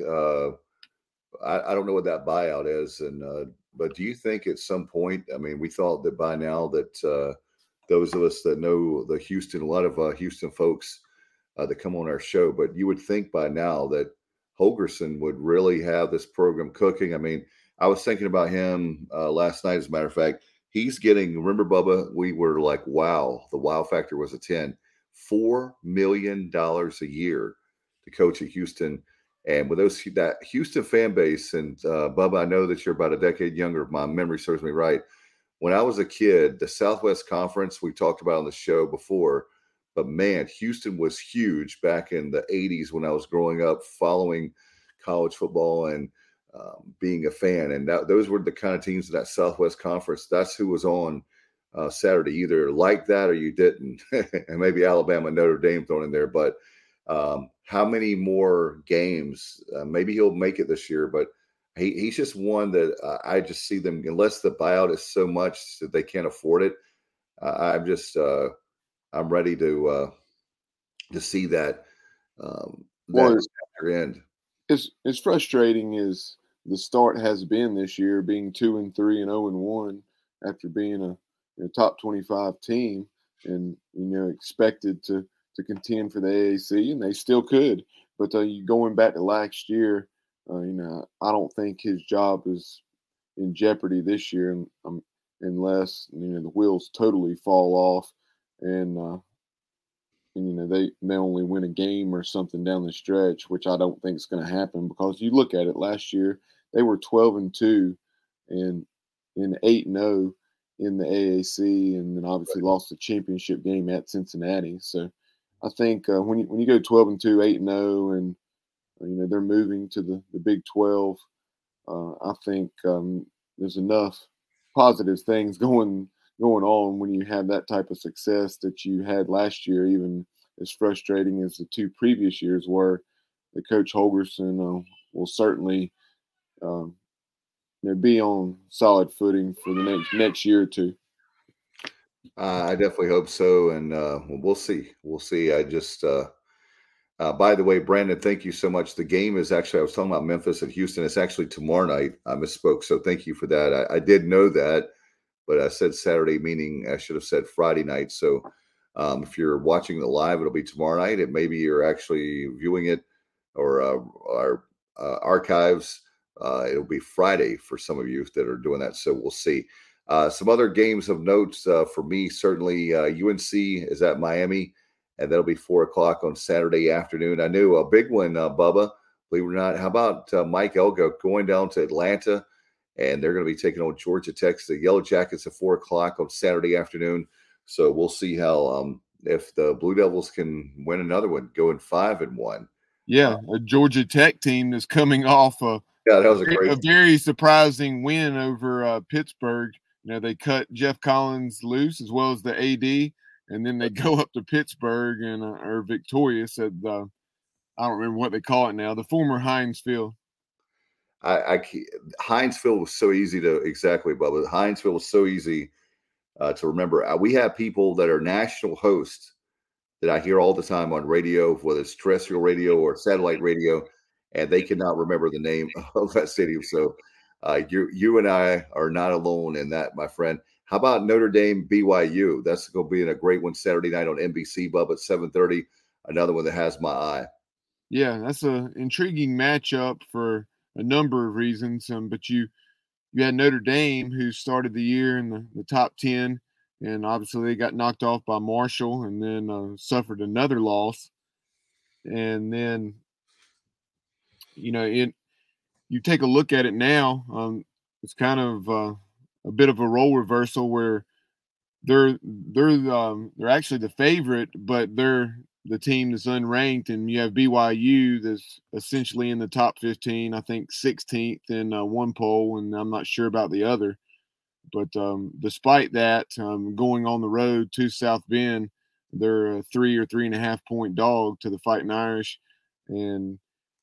I don't know what that buyout is, but do you think at some point, I mean, we thought that by now that those of us that know the Houston, a lot of Houston folks that come on our show, but you would think by now that Holgorsen would really have this program cooking. I mean, I was thinking about him last night, as a matter of fact. He's getting, remember, Bubba, we were like, wow, the wow factor was a 10, $4 million a year to coach at Houston. And with that Houston fan base, and Bubba, I know that you're about a decade younger, if my memory serves me right. When I was a kid, the Southwest Conference, we talked about on the show before, but man, Houston was huge back in the 80s when I was growing up, following college football and being a fan. And those were the kind of teams in that Southwest Conference. That's who was on Saturday. Either like that or you didn't. And maybe Alabama, Notre Dame thrown in there. But how many more games? Maybe he'll make it this year, but he's just one that I just see them, unless the buyout is so much that they can't afford it. I'm ready to see that end. It's frustrating as the start has been this year, being 2-3 and 0-1 after being a top 25 team, and expected to contend for the AAC, and they still could. But going back to last year, I don't think his job is in jeopardy this year, unless the wheels totally fall off, and they only win a game or something down the stretch, which I don't think is going to happen, because you look at it last year, they were 12-2 and 8-0, in the AAC, and then obviously lost the championship game at Cincinnati. So I think when you go 12-2, 8-0, and they're moving to the Big 12, I think there's enough positive things going on when you have that type of success that you had last year, even as frustrating as the 2 previous years were. The Coach Holgorsen will certainly be on solid footing for the next year or 2. I definitely hope so, and we'll see. We'll see. I just, by the way, Brandon, thank you so much. The game is actually, I was talking about Memphis and Houston. It's actually tomorrow night. I misspoke, so thank you for that. I did know that, but I said Saturday, meaning I should have said Friday night. So if you're watching the live, it'll be tomorrow night. And maybe you're actually viewing it or our archives. It'll be Friday for some of you that are doing that. So we'll see. Some other games of notes for me, certainly UNC is at Miami, and that'll be 4:00 on Saturday afternoon. I knew a big one, Bubba, believe it or not. How about Mike Elko going down to Atlanta, and they're going to be taking on Georgia Tech, the Yellow Jackets, at 4:00 on Saturday afternoon. So we'll see how if the Blue Devils can win another one, going 5-1. Yeah, a Georgia Tech team that's coming off that was a very surprising win over Pittsburgh. They cut Jeff Collins loose as well as the AD, and then they go up to Pittsburgh and are victorious at the, I don't remember what they call it now, the former Heinz Field. Heinz Field was so easy to, exactly, Bubba. Heinz Field was so easy to remember. We have people that are national hosts that I hear all the time on radio, whether it's terrestrial radio or satellite radio, and they cannot remember the name of that stadium. So you and I are not alone in that, my friend. How about Notre Dame BYU? That's going to be a great one Saturday night on NBC, Bub, at 7:30. Another one that has my eye. Yeah, that's an intriguing matchup for a number of reasons. But you had Notre Dame, who started the year in the top 10, and obviously they got knocked off by Marshall and then suffered another loss. And then, you take a look at it now, it's kind of a bit of a role reversal where they're actually the favorite, but they're the team that's unranked, and you have BYU that's essentially in the top 15, I think 16th in one poll, and I'm not sure about the other. But despite that, going on the road to South Bend, they're a 3 or 3.5 point dog to the Fighting Irish. And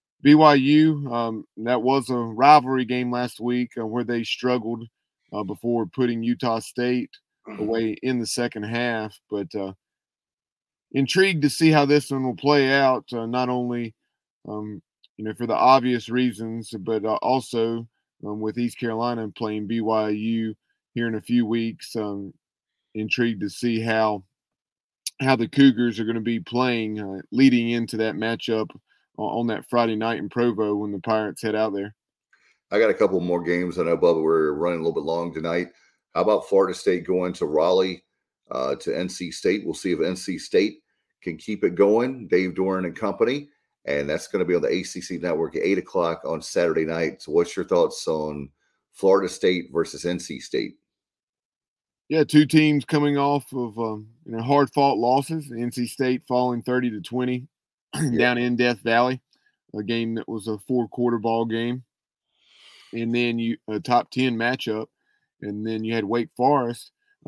BYU, that was a rivalry game last week where they struggled before putting Utah State away in the second half. But intrigued to see how this one will play out, not only for the obvious reasons, but also with East Carolina playing BYU here in a few weeks. Intrigued to see how the Cougars are going to be playing leading into that matchup on that Friday night in Provo when the Pirates head out there. I got a couple more games. I know, Bubba, we're running a little bit long tonight. How about Florida State going to Raleigh to NC State? We'll see if NC State can keep it going. Dave Doran and company. And that's going to be on the ACC Network at 8:00 on Saturday night. So what's your thoughts on Florida State versus NC State? Yeah, 2 teams coming off of hard-fought losses. NC State falling 30-20 down in Death Valley, a game that was a 4-quarter ball game. And then a top 10 matchup. And then you had Wake Forest,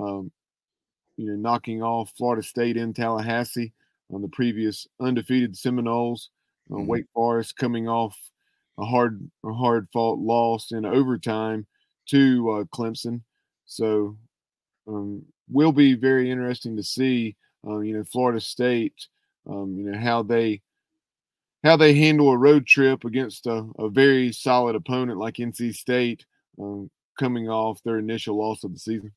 knocking off Florida State in Tallahassee on the previous undefeated Seminoles. Wake Forest coming off a hard-fought loss in overtime to Clemson. So will be very interesting to see, Florida State, how they handle a road trip against a very solid opponent like NC State, coming off their initial loss of the season.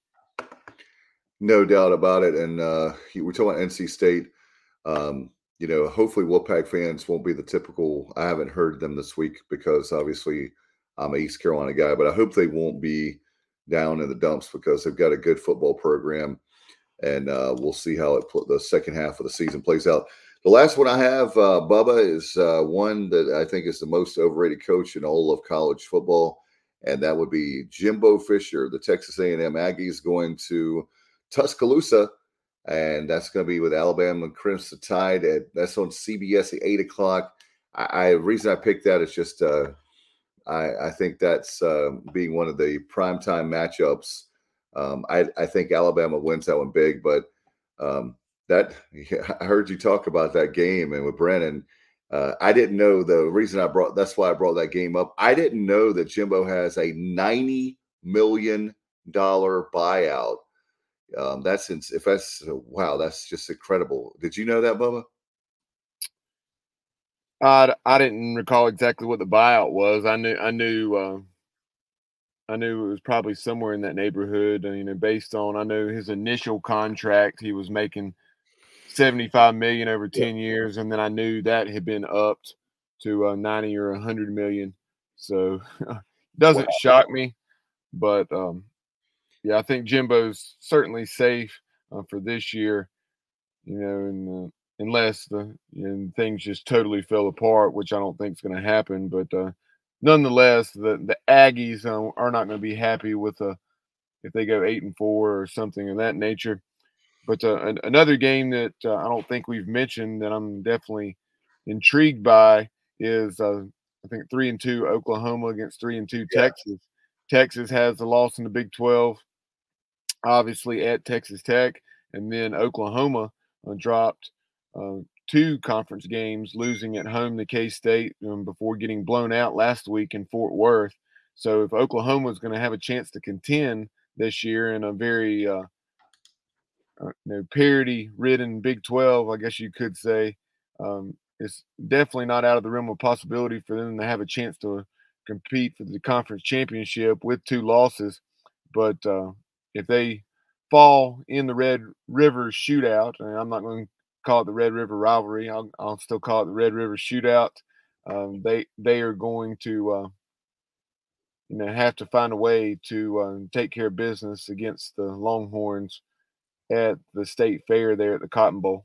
No doubt about it. And we're talking about NC State. Hopefully Wolfpack fans won't be the typical. I haven't heard them this week because obviously I'm an East Carolina guy, but I hope they won't be down in the dumps because they've got a good football program, and we'll see how the second half of the season plays out. The last one I have, Bubba, is one that I think is the most overrated coach in all of college football, and that would be Jimbo Fisher, the Texas A&M Aggies, going to Tuscaloosa, and that's going to be with Alabama Crimson Tide. That's on CBS at 8 o'clock. The reason I picked that is just I think that's being one of the primetime matchups. I think Alabama wins that one big, but I heard you talk about that game and with Brennan. I didn't know that's why I brought that game up. I didn't know that Jimbo has a $90 million buyout. That's just incredible. Did you know that, Bubba? I didn't recall exactly what the buyout was. I knew it was probably somewhere in that neighborhood. Based on I know his initial contract, he was making $75 million over 10 years, and then I knew that had been upped to 90 or 100 million. So doesn't shock me, but I think Jimbo's certainly safe for this year. And unless things just totally fell apart, which I don't think is going to happen. But nonetheless, the Aggies are not going to be happy with if they go 8-4 or something of that nature. But another game that I don't think we've mentioned that I'm definitely intrigued by is I think 3-2 Oklahoma against 3-2 Texas. Texas has a loss in the Big 12, obviously at Texas Tech, and then Oklahoma dropped 2 conference games, losing at home to K-State before getting blown out last week in Fort Worth. So if Oklahoma is going to have a chance to contend this year in a very parity-ridden Big 12, I guess you could say, it's definitely not out of the realm of possibility for them to have a chance to compete for the conference championship with 2 losses. But if they fall in the Red River shootout, and I'm not going to call it the Red River rivalry, I'll still call it the Red River shootout. They are going to have to find a way to take care of business against the Longhorns at the state fair there at the Cotton Bowl.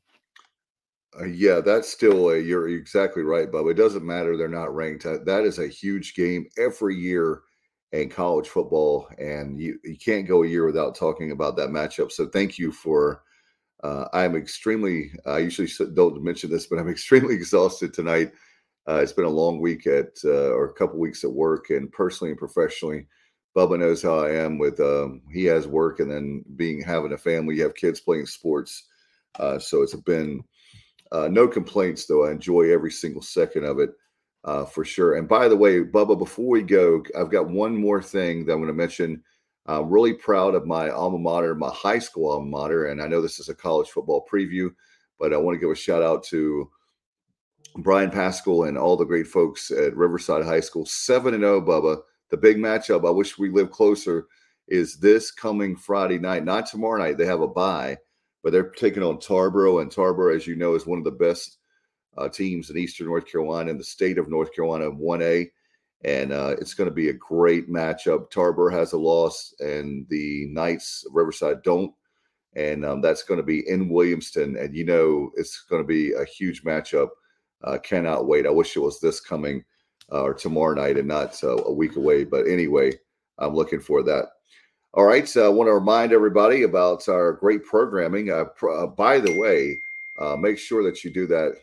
That's still you're exactly right, Bubba. It doesn't matter they're not ranked. That is a huge game every year in college football, and you can't go a year without talking about that matchup. So thank you for I'm extremely I usually don't mention this, but I'm extremely exhausted tonight. It's been a long week or a couple weeks at work, and personally and professionally. Bubba knows how I am with he has work, and then having a family, you have kids playing sports. So it's been no complaints, though. I enjoy every single second of it for sure. And by the way, Bubba, before we go, I've got one more thing that I'm going to mention. I'm really proud of my alma mater, my high school alma mater. And I know this is a college football preview, but I want to give a shout out to Brian Pascal and all the great folks at Riverside High School. 7-0, Bubba. The big matchup, I wish we lived closer, is this coming Friday night. Not tomorrow night. They have a bye, but they're taking on Tarboro. And Tarboro, as you know, is one of the best teams in Eastern North Carolina, in the state of North Carolina, 1A. And it's going to be a great matchup. Tarboro has a loss, and the Knights of Riverside don't. And that's going to be in Williamston. And, it's going to be a huge matchup. Cannot wait. I wish it was this coming or tomorrow night and not a week away. But anyway, I'm looking for that. All right. So I want to remind everybody about our great programming. By the way, make sure that you do that.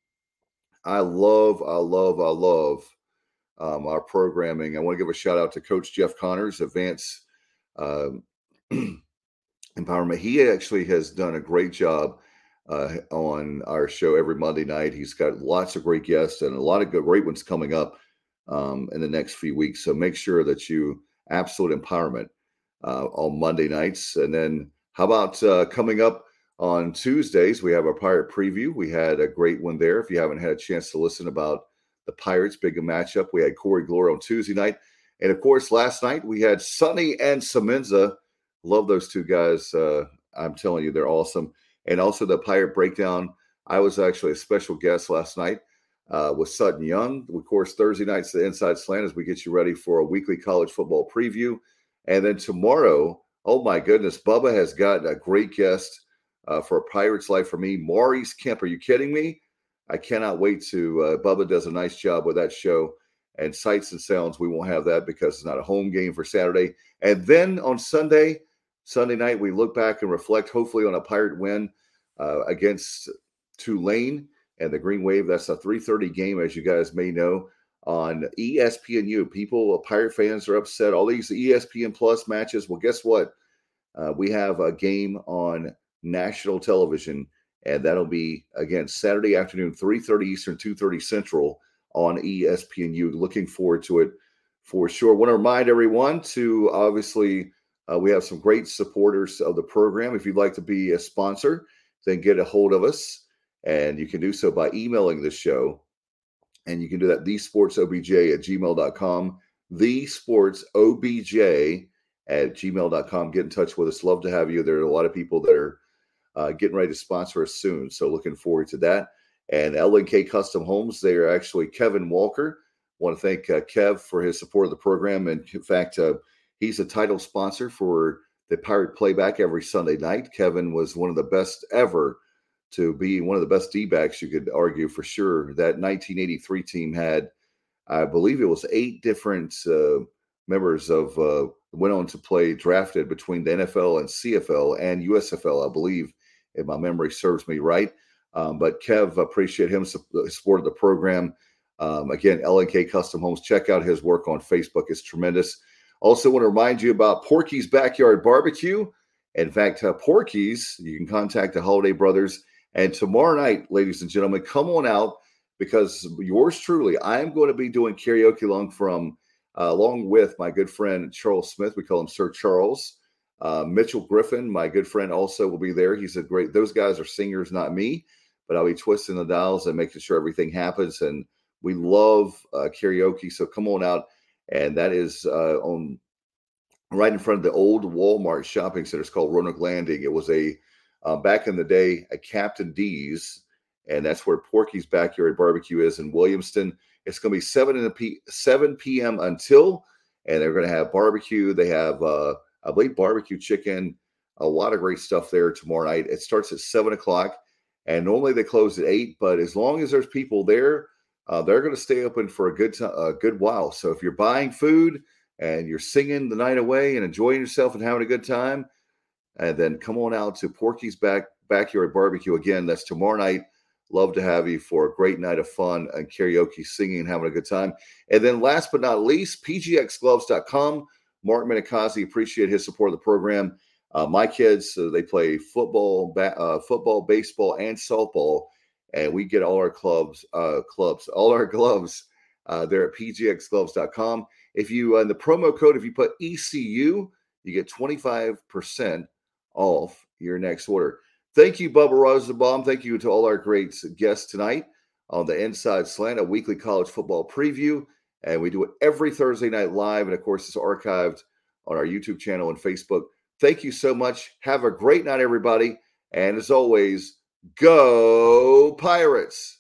I love our programming. I want to give a shout out to Coach Jeff Connors, Advanced Empowerment. He actually has done a great job on our show every Monday night. He's got lots of great guests and a lot of great ones coming up in the next few weeks. So make sure that you Absolute Empowerment on Monday nights. And then how about coming up on Tuesdays? We have our Pirate preview. We had a great one there. If you haven't had a chance to listen about the Pirates, big matchup. We had Corey Glory on Tuesday night. And of course, last night we had Sonny and Semenza. Love those two guys. I'm telling you, they're awesome. And also the Pirate Breakdown. I was actually a special guest last night with Sutton Young. Of course, Thursday night's the Inside Slant as we get you ready for a weekly college football preview. And then tomorrow, oh my goodness, Bubba has got a great guest for A Pirate's Life for Me, Maurice Kemp. Are you kidding me? I cannot wait to Bubba does a nice job with that show. and sights and sounds. We won't have that because it's not a home game for Saturday. And then on Sunday night, we look back and reflect, hopefully on a Pirate win against Tulane and the Green Wave. That's a 3:30 game, as you guys may know, on ESPNU. Pirate fans are upset. All these ESPN Plus matches. Well, guess what? We have a game on national television, and that'll be, again, Saturday afternoon, 3:30 Eastern, 2:30 Central on ESPNU. Looking forward to it for sure. Want to remind everyone to, obviously, we have some great supporters of the program. If you'd like to be a sponsor, then get a hold of us, and you can do so by emailing the show. And you can do that, thesportsobj@gmail.com, thesportsobj@gmail.com. Get in touch with us. Love to have you. There are a lot of people that are getting ready to sponsor us soon, so looking forward to that. And L&K Custom Homes, they are actually Kevin Walker. Want to thank Kev for his support of the program. And in fact, he's a title sponsor for the Pirate Playback every Sunday night. Kevin was one of the best ever to be one of the best D-backs, you could argue for sure. That 1983 team had, I believe it was 8 different members of went on to play, drafted between the NFL and CFL and USFL, I believe, if my memory serves me right. But Kev, appreciate him support of the program. Again, L&K Custom Homes. Check out his work on Facebook. It's tremendous. Also want to remind you about Porky's Backyard Barbecue. In fact, Porky's, you can contact the Holiday Brothers. And tomorrow night, ladies and gentlemen, come on out, because yours truly, I am going to be doing karaoke along with my good friend Charles Smith. We call him Sir Charles. Mitchell Griffin, my good friend, also will be there. Those guys are singers, not me, but I'll be twisting the dials and making sure everything happens. And we love karaoke, so come on out. And that is on right in front of the old Walmart shopping center. It's called Roanoke Landing. It was back in the day, a Captain D's, and that's where Porky's Backyard Barbecue is in Williamston. It's going to be 7 p.m. until, and they're going to have barbecue. They have, I believe, barbecue chicken, a lot of great stuff there tomorrow night. It starts at 7 o'clock, and normally they close at 8, but as long as there's people there, they're going to stay open for a good while. So if you're buying food and you're singing the night away and enjoying yourself and having a good time, and then come on out to Porky's Backyard Barbecue. Again, that's tomorrow night. Love to have you for a great night of fun and karaoke, singing, and having a good time. And then last but not least, pgxgloves.com. Mark Minicozzi, appreciate his support of the program. My kids, they play football, baseball, and softball, and we get all our gloves there at pgxgloves.com. If you, in the promo code, if you put ECU, you get 25% off your next order. Thank you, Bubba Rosenbaum. Thank you to all our great guests tonight on the Inside Slant, a weekly college football preview. And we do it every Thursday night live. And, of course, it's archived on our YouTube channel and Facebook. Thank you so much. Have a great night, everybody. And as always, go Pirates.